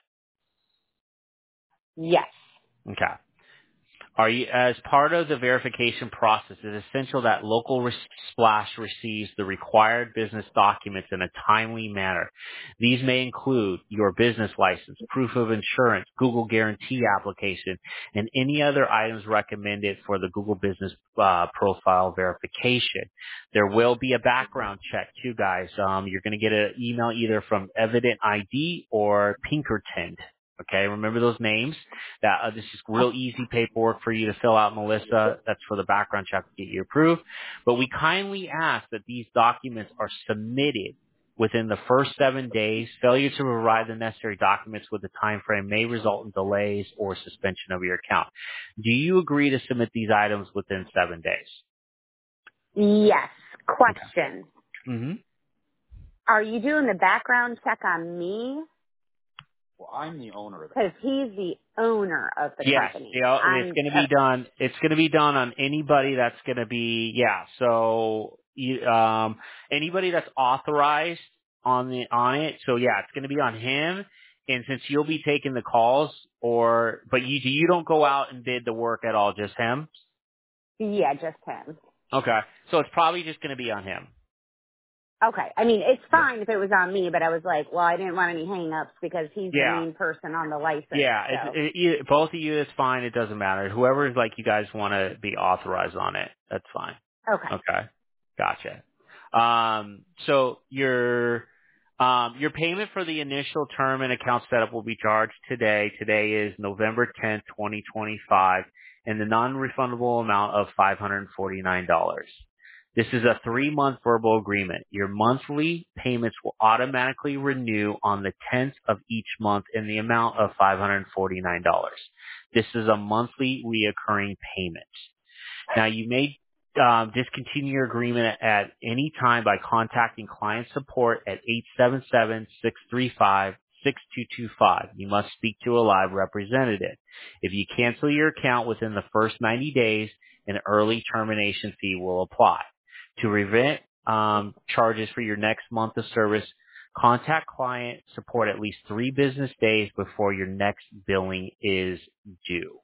Yes. Okay. Are you, as part of the verification process, it is essential that Local Re- Splash receives the required business documents in a timely manner. These may include your business license, proof of insurance, Google Guarantee application, and any other items recommended for the Google Business uh, Profile verification. There will be a background check too, guys. Um, you're going to get an email either from Evident I D or Pinkerton. Okay, remember those names. That uh, this is real easy paperwork for you to fill out, Melissa. That's for the background check to get you approved. But we kindly ask that these documents are submitted within the first seven days. Failure to provide the necessary documents with the time frame may result in delays or suspension of your account. Do you agree to submit these items within seven days? Yes. Okay. Question. Mm-hmm. Are you doing the background check on me? Well, I'm the owner of the Because company. he's the owner of the Yes, company. you know, it's I'm, going to uh, be done. It's going to be done on anybody that's going to be, yeah. So, you, um, anybody that's authorized on the on it. So yeah, it's going to be on him. And since you'll be taking the calls, or but you you don't go out and bid the work at all, just him. yeah, just him. Okay, so it's probably just going to be on him. Okay. I mean, it's fine if it was on me, but I was like, well, I didn't want any hang-ups because he's the Yeah. main person on the license. Yeah. So. It, it, it, both of you, it's fine. It doesn't matter. Whoever, like, you guys want to be authorized on it, that's fine. Okay. Okay. Gotcha. Um, so your, um, your payment for the initial term and account setup will be charged today. Today is November tenth, twenty twenty-five, and the non-refundable amount of five hundred forty-nine dollars. This is a three-month verbal agreement. Your monthly payments will automatically renew on the tenth of each month in the amount of five hundred forty-nine dollars. This is a monthly reoccurring payment. Now, you may um, discontinue your agreement at any time by contacting client support at eight seven seven, six three five, six two two five. You must speak to a live representative. If you cancel your account within the first ninety days, an early termination fee will apply. To prevent um, charges for your next month of service, contact client support at least three business days before your next billing is due.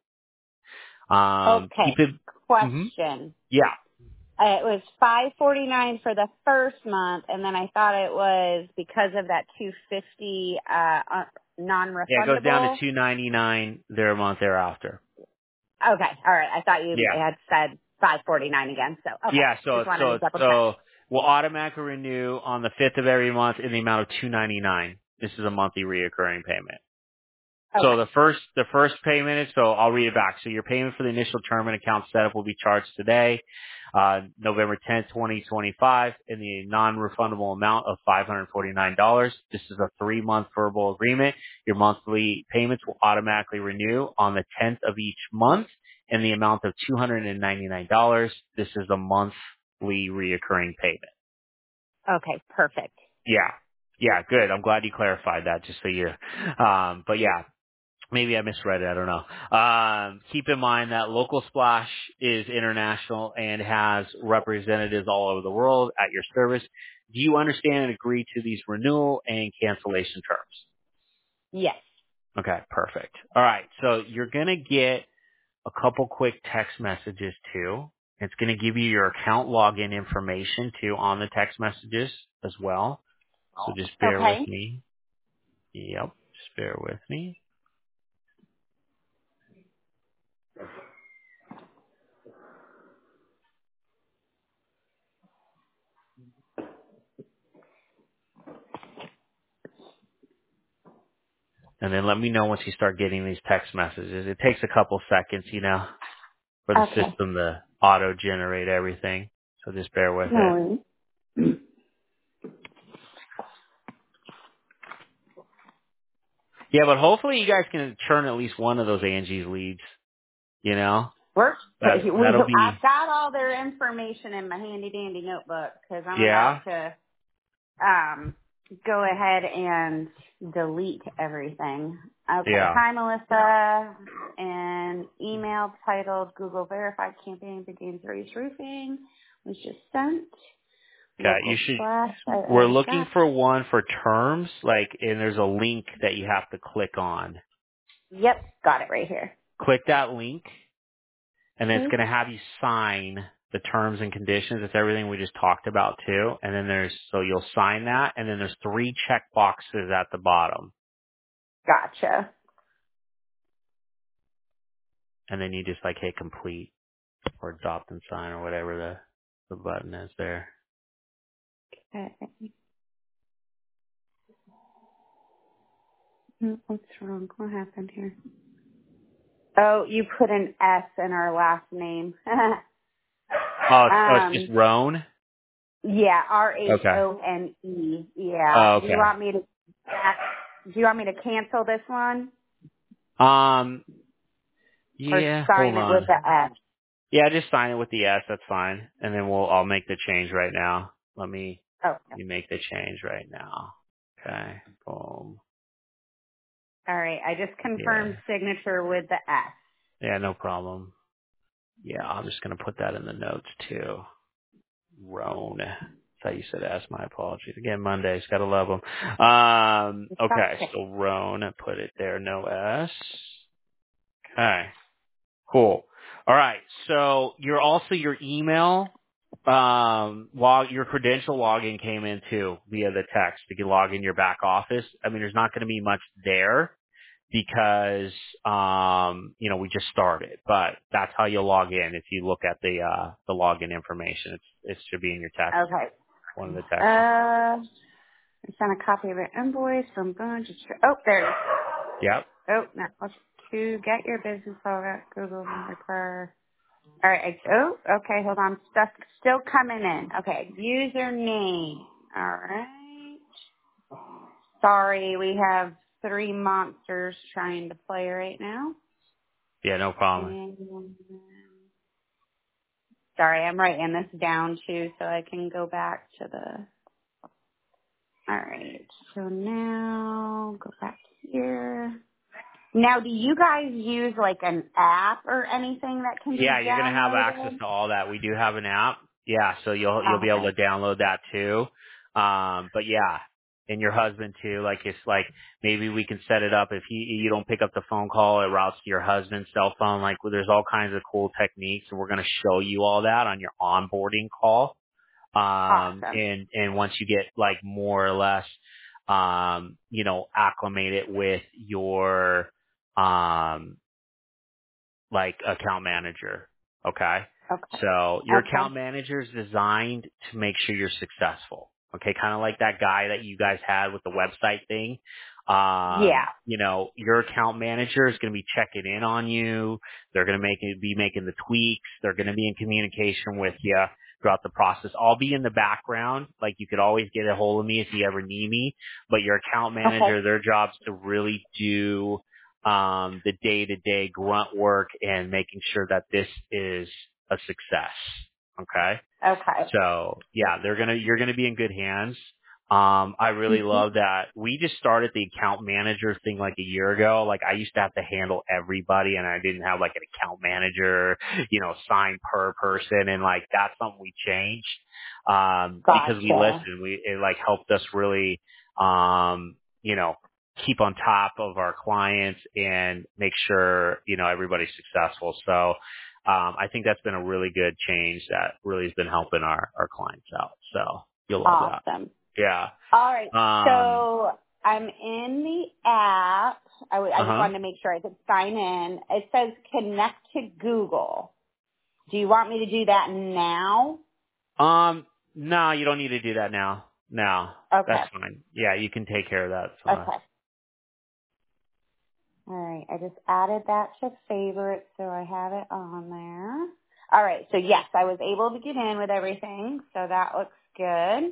Um, Okay. keep it. Mm-hmm. Question. Yeah. Uh, it was five forty-nine for the first month, and then I thought it was because of that two fifty uh, uh, non-refundable. Yeah, it goes down to two ninety-nine there a month thereafter. Okay, all right. I thought you Yeah. had said five forty-nine again. So okay, Yeah. So just wanted so to double check. so we'll automatically renew on the fifth of every month in the amount of two ninety-nine. This is a monthly reoccurring payment. Okay. So the first, the first payment is, so I'll read it back. So your payment for the initial term and account setup will be charged today, uh, November tenth, twenty twenty-five, in the non-refundable amount of five hundred forty-nine dollars. This is a three-month verbal agreement. Your monthly payments will automatically renew on the tenth of each month in the amount of two hundred ninety-nine dollars. This is a monthly reoccurring payment. Okay, perfect. Yeah. Yeah, good. I'm glad you clarified that just so you, um, but yeah. Maybe I misread it. I don't know. Um, keep in mind that Local Splash is international and has representatives all over the world at your service. Do you understand and agree to these renewal and cancellation terms? Yes. Okay, perfect. All right, so you're going to get a couple quick text messages too. It's going to give you your account login information too on the text messages as well. So just bear with Okay. me. Yep, just bear with me. And then let me know once you start getting these text messages. It takes a couple seconds, you know, for the Okay. system to auto-generate everything. So just bear with No it. worries. Yeah, but hopefully you guys can churn at least one of those Angie's leads, you know? We're, That, we, that'll I've be, got all their information in my handy dandy notebook because I'm yeah? about to um, go ahead and delete everything. Okay. Yeah. Hi, Melissa. And email titled Google Verified Campaign Begins Race Roofing was just sent. Okay, you Local should, Splash. I we're already looking got. for one for terms, like, and there's a link that you have to click on. Yep. Got it right here. Click that link. And then it's Okay. going to have you sign the terms and conditions. It's everything we just talked about too. And then there's, so you'll sign that. And then there's three check boxes at the bottom. Gotcha. And then you just like hit complete or adopt and sign or whatever the, the button is there. Okay. Hmm, What's wrong? What happened here? Oh, you put an S in our last name. Oh, it's, oh, it's um, just Roan? yeah, R H Okay. O N E. Yeah. Oh, Do you okay. want me to? Do you want me to cancel this one Um, or yeah, sign hold it with on. the S? Yeah, just sign it with the S. That's fine. And then we'll, I'll make the change right now. Let me, Okay. let me make the change right now. Okay. Boom. All right. I just Yeah. confirmed signature with the S. Yeah, no problem. Yeah, I'm just going to put that in the notes too. Roan. That's how you said S. My apologies. Again, Mondays. Got to love them. Um, It's okay, okay. so Roan. Put it there. No S. Okay. Cool. All right. So you're also your email Um, log your credential login came in too via the text. You can log in your back office. I mean, there's not going to be much there because um, you know, we just started, but that's how you'll log in. If you look at the uh the login information, it's it should be in your text. Okay. One of the texts. Uh, I sent a copy of an invoice from Boone. Just oh, there it is. Yep. Oh, no. Let's to get your business over Google require. All right. I, oh, okay. Hold on. Stuff still coming in. Okay. Username. All right. Sorry, we have three monsters trying to play right now. Yeah, no problem. And, sorry, I'm writing this down too so I can go back to the. All right. So now go back here. Now, do you guys use like an app or anything that can be Yeah, you're gonna have access downloaded? to all that. We do have an app. Yeah, so you'll you'll be able Okay. to download that too. Um, but yeah, and your husband too. Like it's like maybe we can set it up if he you don't pick up the phone call, it routes to your husband's cell phone. Like well, there's all kinds of cool techniques, and we're gonna show you all that on your onboarding call. Um, Awesome. and and once you get like more or less, um, you know, acclimated with your um like account manager. Okay. Okay. So your Okay. account manager is designed to make sure you're successful. Okay. Kind of like that guy that you guys had with the website thing. Yeah. Um, you know, your account manager is going to be checking in on you. They're going to make be making the tweaks. They're going to be in communication with you throughout the process. I'll be in the background. Like you could always get a hold of me if you ever need me, but your account Okay. manager, their job's to really do um, the day-to-day grunt work and making sure that this is a success. Okay. Okay. So yeah, they're going to, you're going to be in good hands. Um, I really Mhm. love that. We just started the account manager thing like a year ago. Like I used to have to handle everybody and I didn't have like an account manager, you know, signed per person. And like that's something we changed, um, because we Gotcha. listened. We, it like helped us really, um, you know, keep on top of our clients and make sure, you know, everybody's successful. So, um, I think that's been a really good change that really has been helping our, our clients out. So you'll love that. Awesome. Yeah. All right. Um, So I'm in the app. I, w- I just uh-huh. wanted to make sure I could sign in. It says connect to Google. Do you want me to do that now? Um, no, you don't need to do that now. No, Okay. that's fine. Yeah, you can take care of that. It's fine. Okay. All right. I just added that to favorites so I have it on there. All right. So yes, I was able to get in with everything. So that looks good.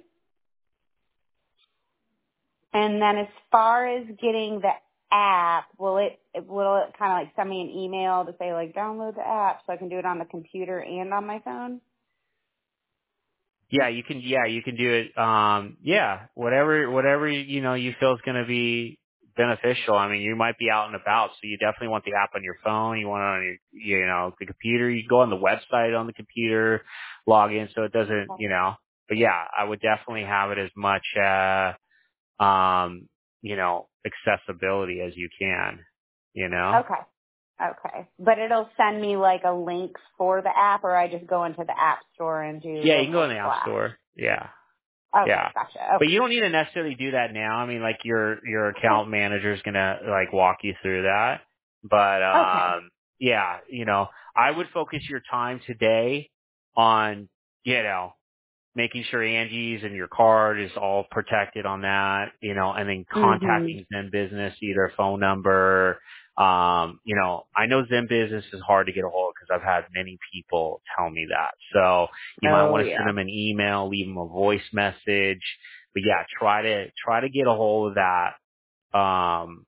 And then as far as getting the app, will it will it kind of like send me an email to say like download the app so I can do it on the computer and on my phone? Yeah, you can, yeah, you can do it. Um, yeah, whatever, whatever, you know, you feel is going to be beneficial. I mean, you might be out and about, so you definitely want the app on your phone. You want it on your, you know, the computer. You go on the website on the computer, log in so it doesn't, you know, but yeah, I would definitely have it as much, uh, um, you know, accessibility as you can, you know? Okay. Okay. But it'll send me like a link for the app or I just go into the app store and do Yeah, you can go local in the app slash. store. Yeah. Okay. Yeah. Gotcha. But Okay. you don't need to necessarily do that now. I mean, like your, your account manager is going to like walk you through that. But, Okay. um, yeah, you know, I would focus your time today on, you know, making sure Angie's and your card is all protected on that, you know, and then Mhm. contacting Zen Business, either phone number. Um, you know, I know Zen Business is hard to get a hold of because I've had many people tell me that. So you might Oh want to send yeah. them an email, leave them a voice message. But yeah, try to, try to get a hold of that. Um,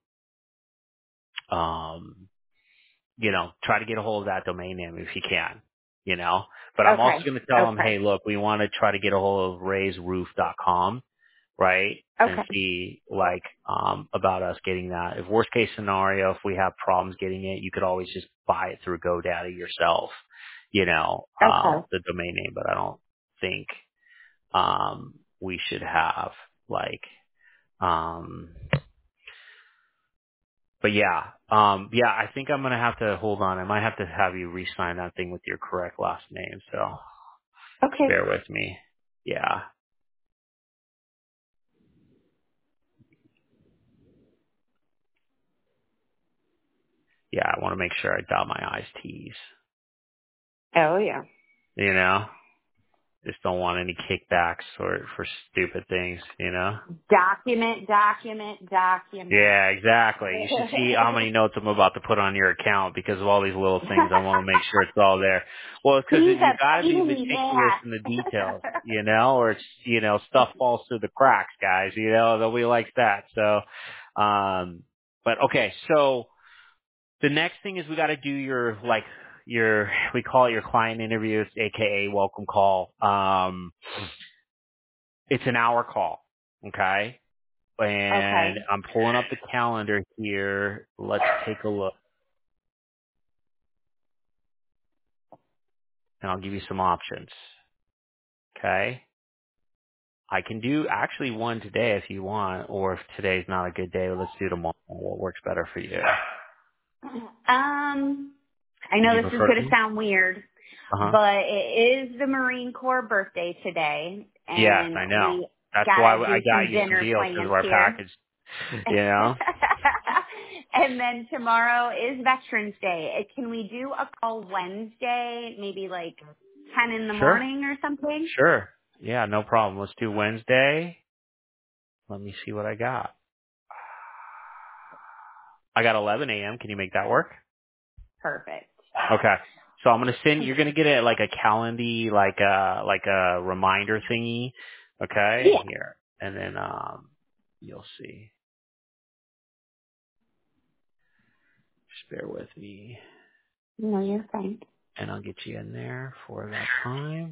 um, you know, try to get a hold of that domain name if you can, you know. But I'm also Okay. going to tell them, Okay. hey, look, we want to try to get a hold of raise roof dot com, right? And Okay. see, like, um, about us getting that. If worst case scenario, if we have problems getting it, you could always just buy it through GoDaddy yourself, you know, um, Okay. the domain name. But I don't think, um, we should have, like, um, But yeah, um, yeah, I think I'm gonna have to hold on. I might have to have you re-sign that thing with your correct last name. So Okay. Bear with me. Yeah. Yeah, I want to make sure I dot my I's, T's. Oh yeah. You know? Just don't want any kickbacks or for stupid things, you know? Document, document, document. Yeah, exactly. You should see how many notes I'm about to put on your account because of all these little things. I want to make sure it's all there. Well, it's because He's you a got to pain be in the meticulous in the details, you know, or it's, you know, stuff falls through the cracks, guys. You know, nobody likes that. So, um, but okay, so the next thing is we got to do your like your we call it your client interview, it's A K A welcome call. Um, it's an hour call, okay? And Okay. I'm pulling up the calendar here. Let's take a look. And I'll give you some options. Okay? I can do actually one today if you want, or if today's not a good day, let's do tomorrow. What works better for you? Um, I Would know you this is prefer? going to sound weird, Uh-huh. but it is the Marine Corps birthday today, Yes, and I know. we That's got why to I do some got you some dinner deals because plans we're here. packaged, you know? And then tomorrow is Veterans Day. Uh, Can we do a call Wednesday, maybe like ten in the Sure. morning or something? Sure. Yeah, no problem. Let's do Wednesday. Let me see what I got. I got eleven a.m. Can you make that work? Perfect. Okay. So I'm gonna send. You're gonna get it like a calendar, like a like a reminder thingy. Okay. Yeah. Here, and then um, you'll see. Just bear with me, No, you're fine. and I'll get you in there for that time.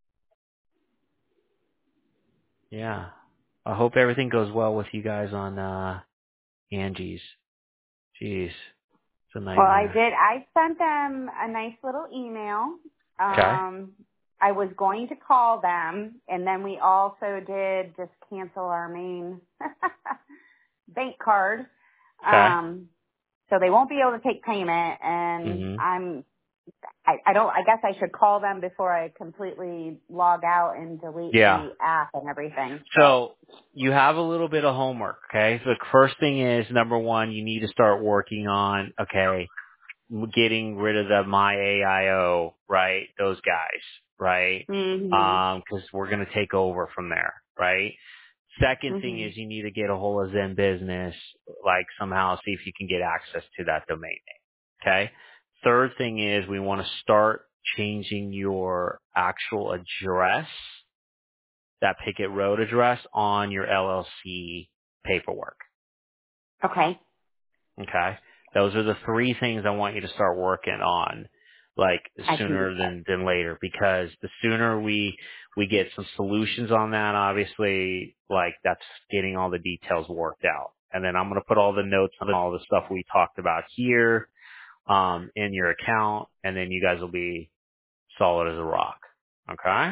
Yeah. I hope everything goes well with you guys on uh Angie's. Jeez, it's a Well, I nightmare. did. I sent them a nice little email. Okay. Um, I was going to call them, and then we also did just cancel our main bank card. Okay. Um, so they won't be able to take payment, and Mhm. I'm. I, I don't. I guess I should call them before I completely log out and delete Yeah. the app and everything. So. So you have a little bit of homework, okay? So the first thing is, number one, you need to start working on, okay, getting rid of the My A I O, right? Those guys, right? Mhm. Um, cause we're going to take over from there, right? Second thing Mhm. is you need to get a hold of Zen Business, like somehow see if you can get access to that domain name, okay? Third thing is we want to start changing your actual address, that Pickett Road address, on your L L C paperwork. Okay. Okay. Those are the three things I want you to start working on, like I can do sooner that. than, than later, because the sooner we, we get some solutions on that, obviously, like that's getting all the details worked out. And then I'm going to put all the notes on all the stuff we talked about here, um, in your account, and then you guys will be solid as a rock. Okay?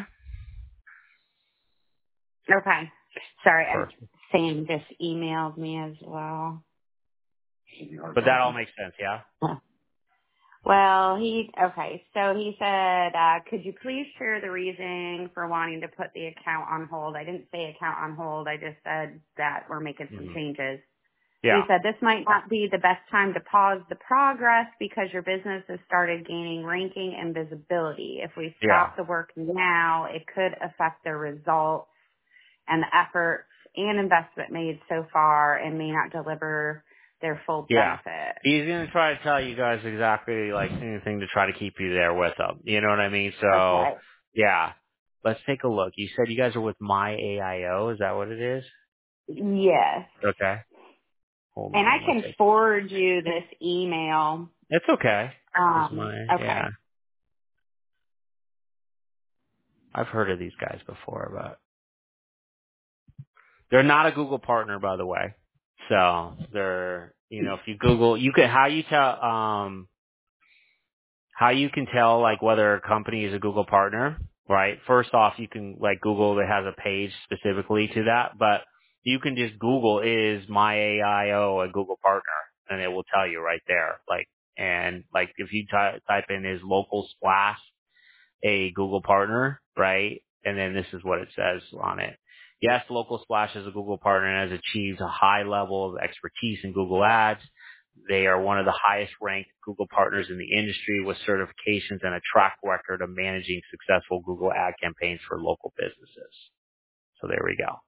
Okay. Sorry, I'm Perfect. Sam just emailed me as well. But that all makes sense, yeah? Well, he, okay, so he said, uh, could you please share the reason for wanting to put the account on hold? I didn't say account on hold. I just said that we're making some hmm changes. He Yeah. said this might not be the best time to pause the progress because your business has started gaining ranking and visibility. If we Yeah. stop the work now, it could affect the results and the efforts and investment made so far and may not deliver their full Yeah. benefit. He's going to try to tell you guys exactly like anything to try to keep you there with him. You know what I mean? So, Okay. yeah. Let's take a look. You said you guys are with My A I O. Is that what it is? Yes. Okay. Hold And I on. Let's can take. forward you this email. It's okay. It's Um, my, yeah. okay. I've heard of these guys before, but they're not a Google partner, by the way. So they're, you know, if you Google, you can, how you tell, um, how you can tell like whether a company is a Google partner, right? First off, you can like Google that has a page specifically to that, but you can just Google is My A I O a Google partner, and it will tell you right there. Like, and like if you ty- type in is local splash, a Google partner, right? And then this is what it says on it. Yes, Local Splash is a Google partner and has achieved a high level of expertise in Google Ads. They are one of the highest ranked Google partners in the industry with certifications and a track record of managing successful Google ad campaigns for local businesses. So there we go.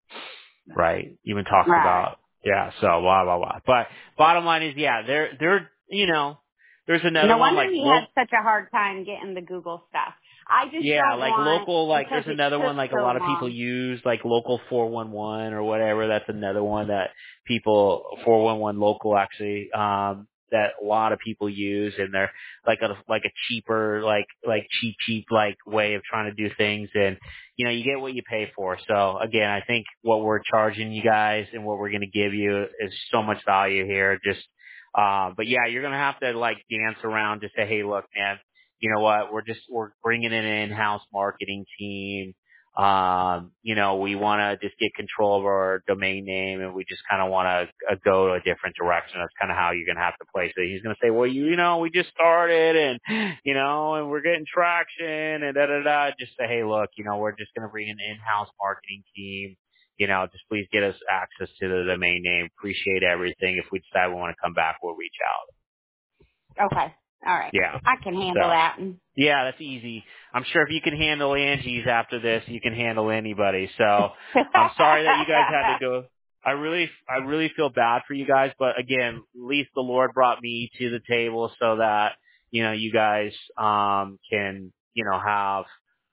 Right? Even talks Right. about, yeah, so blah, blah, blah. But bottom line is, yeah, they're, they're, you know, there's another No one wonder like, he lo- had such a hard time getting the Google stuff. I just yeah, don't like want, local, like because there's it another took one like a so lot of people long. use, like local four one one or whatever. That's another one that people, four one one local actually, um, that a lot of people use, and they're like a, like a cheaper, like, like cheap, cheap, like way of trying to do things. And, you know, you get what you pay for. So again, I think what we're charging you guys and what we're going to give you is so much value here. Just, uh, but yeah, you're going to have to like dance around to say, hey, look, man, you know what, we're just, we're bringing in an in-house marketing team. Um, you know, we want to just get control of our domain name, and we just kind of want to uh, go a different direction. That's kind of how you're going to have to place it. He's going to say, well, you, you know, we just started and, you know, and we're getting traction and da, da, da. Just say, hey, look, you know, we're just going to bring an in-house marketing team. You know, just please get us access to the domain name. Appreciate everything. If we decide we want to come back, we'll reach out. Okay. All right. Yeah. I can handle So. that. Yeah, that's easy. I'm sure if you can handle Angie's after this, you can handle anybody. So I'm sorry that you guys had to go. I really, I really feel bad for you guys, but again, at least the Lord brought me to the table so that, you know, you guys, um, can, you know, have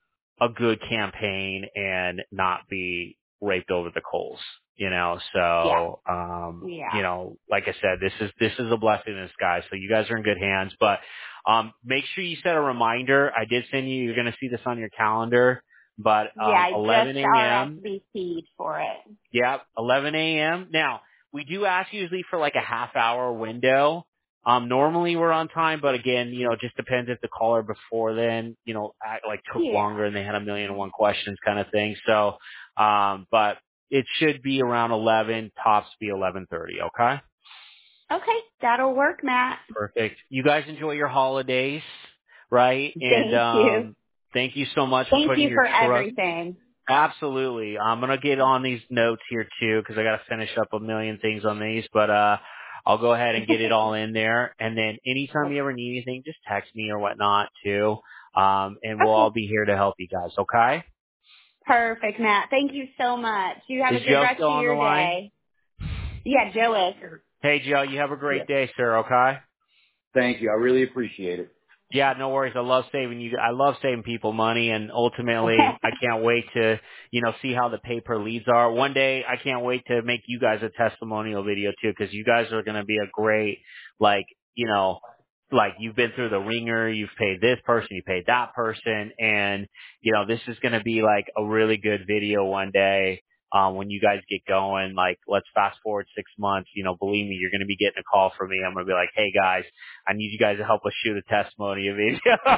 a good campaign and not be raped over the coals, you know. So, Yeah. um, Yeah. you know, like I said, this is this is a blessing in disguise. So you guys are in good hands. But um, make sure you set a reminder. I did send you. You're going to see this on your calendar. But Yeah, um, I eleven just R S a.m. V P'd for it. Yep, eleven a.m. Now we do ask usually for like a half hour window. Um, normally we're on time, but again, you know, it just depends if the caller before then, you know, act, like took Yeah. longer and they had a million and one questions kind of thing. So, um, but it should be around eleven, tops be eleven thirty. Okay. Okay, that'll work, Matt. Perfect. You guys enjoy your holidays, right? And, Thank you. um, thank you so much for Thank putting you your for trust. everything. Absolutely. I'm going to get on these notes here too, because I got to finish up a million things on these, but, uh, I'll go ahead and get it all in there. And then anytime you ever need anything, just text me or whatnot too. Um, and we'll all Okay. be here to help you guys. Okay. Perfect, Matt. Thank you so much. You have Is a good Joe rest still of on the your line? day. Yeah, Joe is. Hey, Joe, you have a great Yes. day, sir. Okay. Thank you. I really appreciate it. Yeah, no worries. I love saving you. I love saving people money, and ultimately, I can't wait to, you know, see how the pay per leads are. One day, I can't wait to make you guys a testimonial video too, because you guys are going to be a great, like, you know, like you've been through the ringer, you've paid this person, you paid that person, and you know, this is going to be like a really good video one day. Um, when you guys get going, like, let's fast forward six months, you know, believe me, you're going to be getting a call from me. I'm going to be like, hey guys, I need you guys to help us shoot a testimony video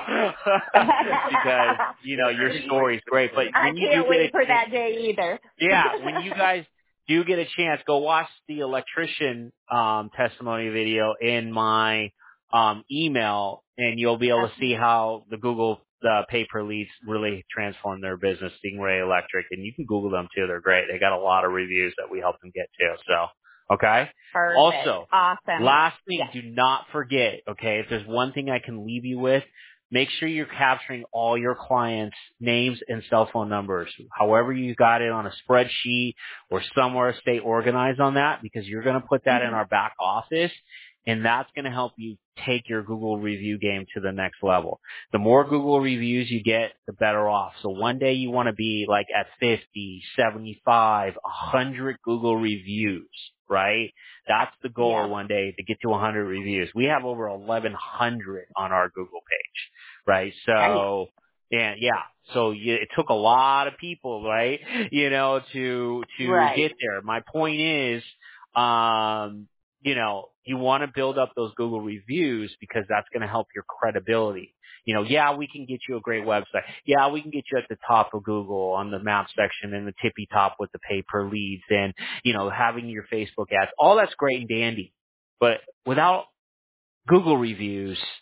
because, you know, your story is great. But I when you do can't get a wait for chance, that day either. yeah, when you guys do get a chance, go watch the electrician, um, testimony video in my, um, email, and you'll be able to see how the Google the pay per leads really transformed their business, Stingray Electric, and you can Google them too. They're great. They got a lot of reviews that we helped them get too. So, okay. Perfect. Also, Awesome. last thing, Yes. do not forget, okay, if there's one thing I can leave you with, make sure you're capturing all your clients' names and cell phone numbers. However you got it on a spreadsheet or somewhere, stay organized on that, because you're going to put that in Mm-hmm. our back office, and that's going to help you take your Google review game to the next level. The more Google reviews you get, the better off. So one day you want to be like at fifty, seventy-five, one hundred Google reviews, right? That's the goal Yeah. one day, to get to one hundred reviews. We have over eleven hundred on our Google page, right? So, and yeah, so you, it took a lot of people, right? You know, to, to Right. get there. My point is, um, you know, you want to build up those Google reviews because that's going to help your credibility. You know, yeah, we can get you a great website. Yeah, we can get you at the top of Google on the map section and the tippy top with the pay per leads and, you know, having your Facebook ads. All that's great and dandy. But without Google reviews,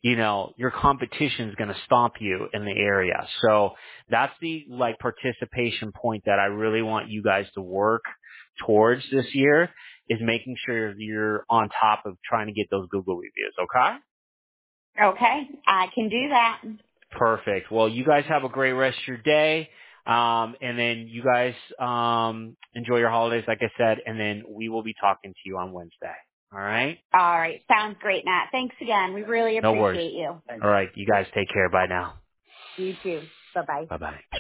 you know, your competition is going to stomp you in the area. So that's the like participation point that I really want you guys to work towards this year, is making sure you're on top of trying to get those Google reviews. Okay? Okay, I can do that. Perfect. Well, you guys have a great rest of your day. Um, and then you guys, um, enjoy your holidays, like I said, and then we will be talking to you on Wednesday. All right? All right, sounds great, Matt. Thanks again. We really No worries. appreciate you. All right. You guys take care. Bye now. You too. Bye-bye. Bye-bye.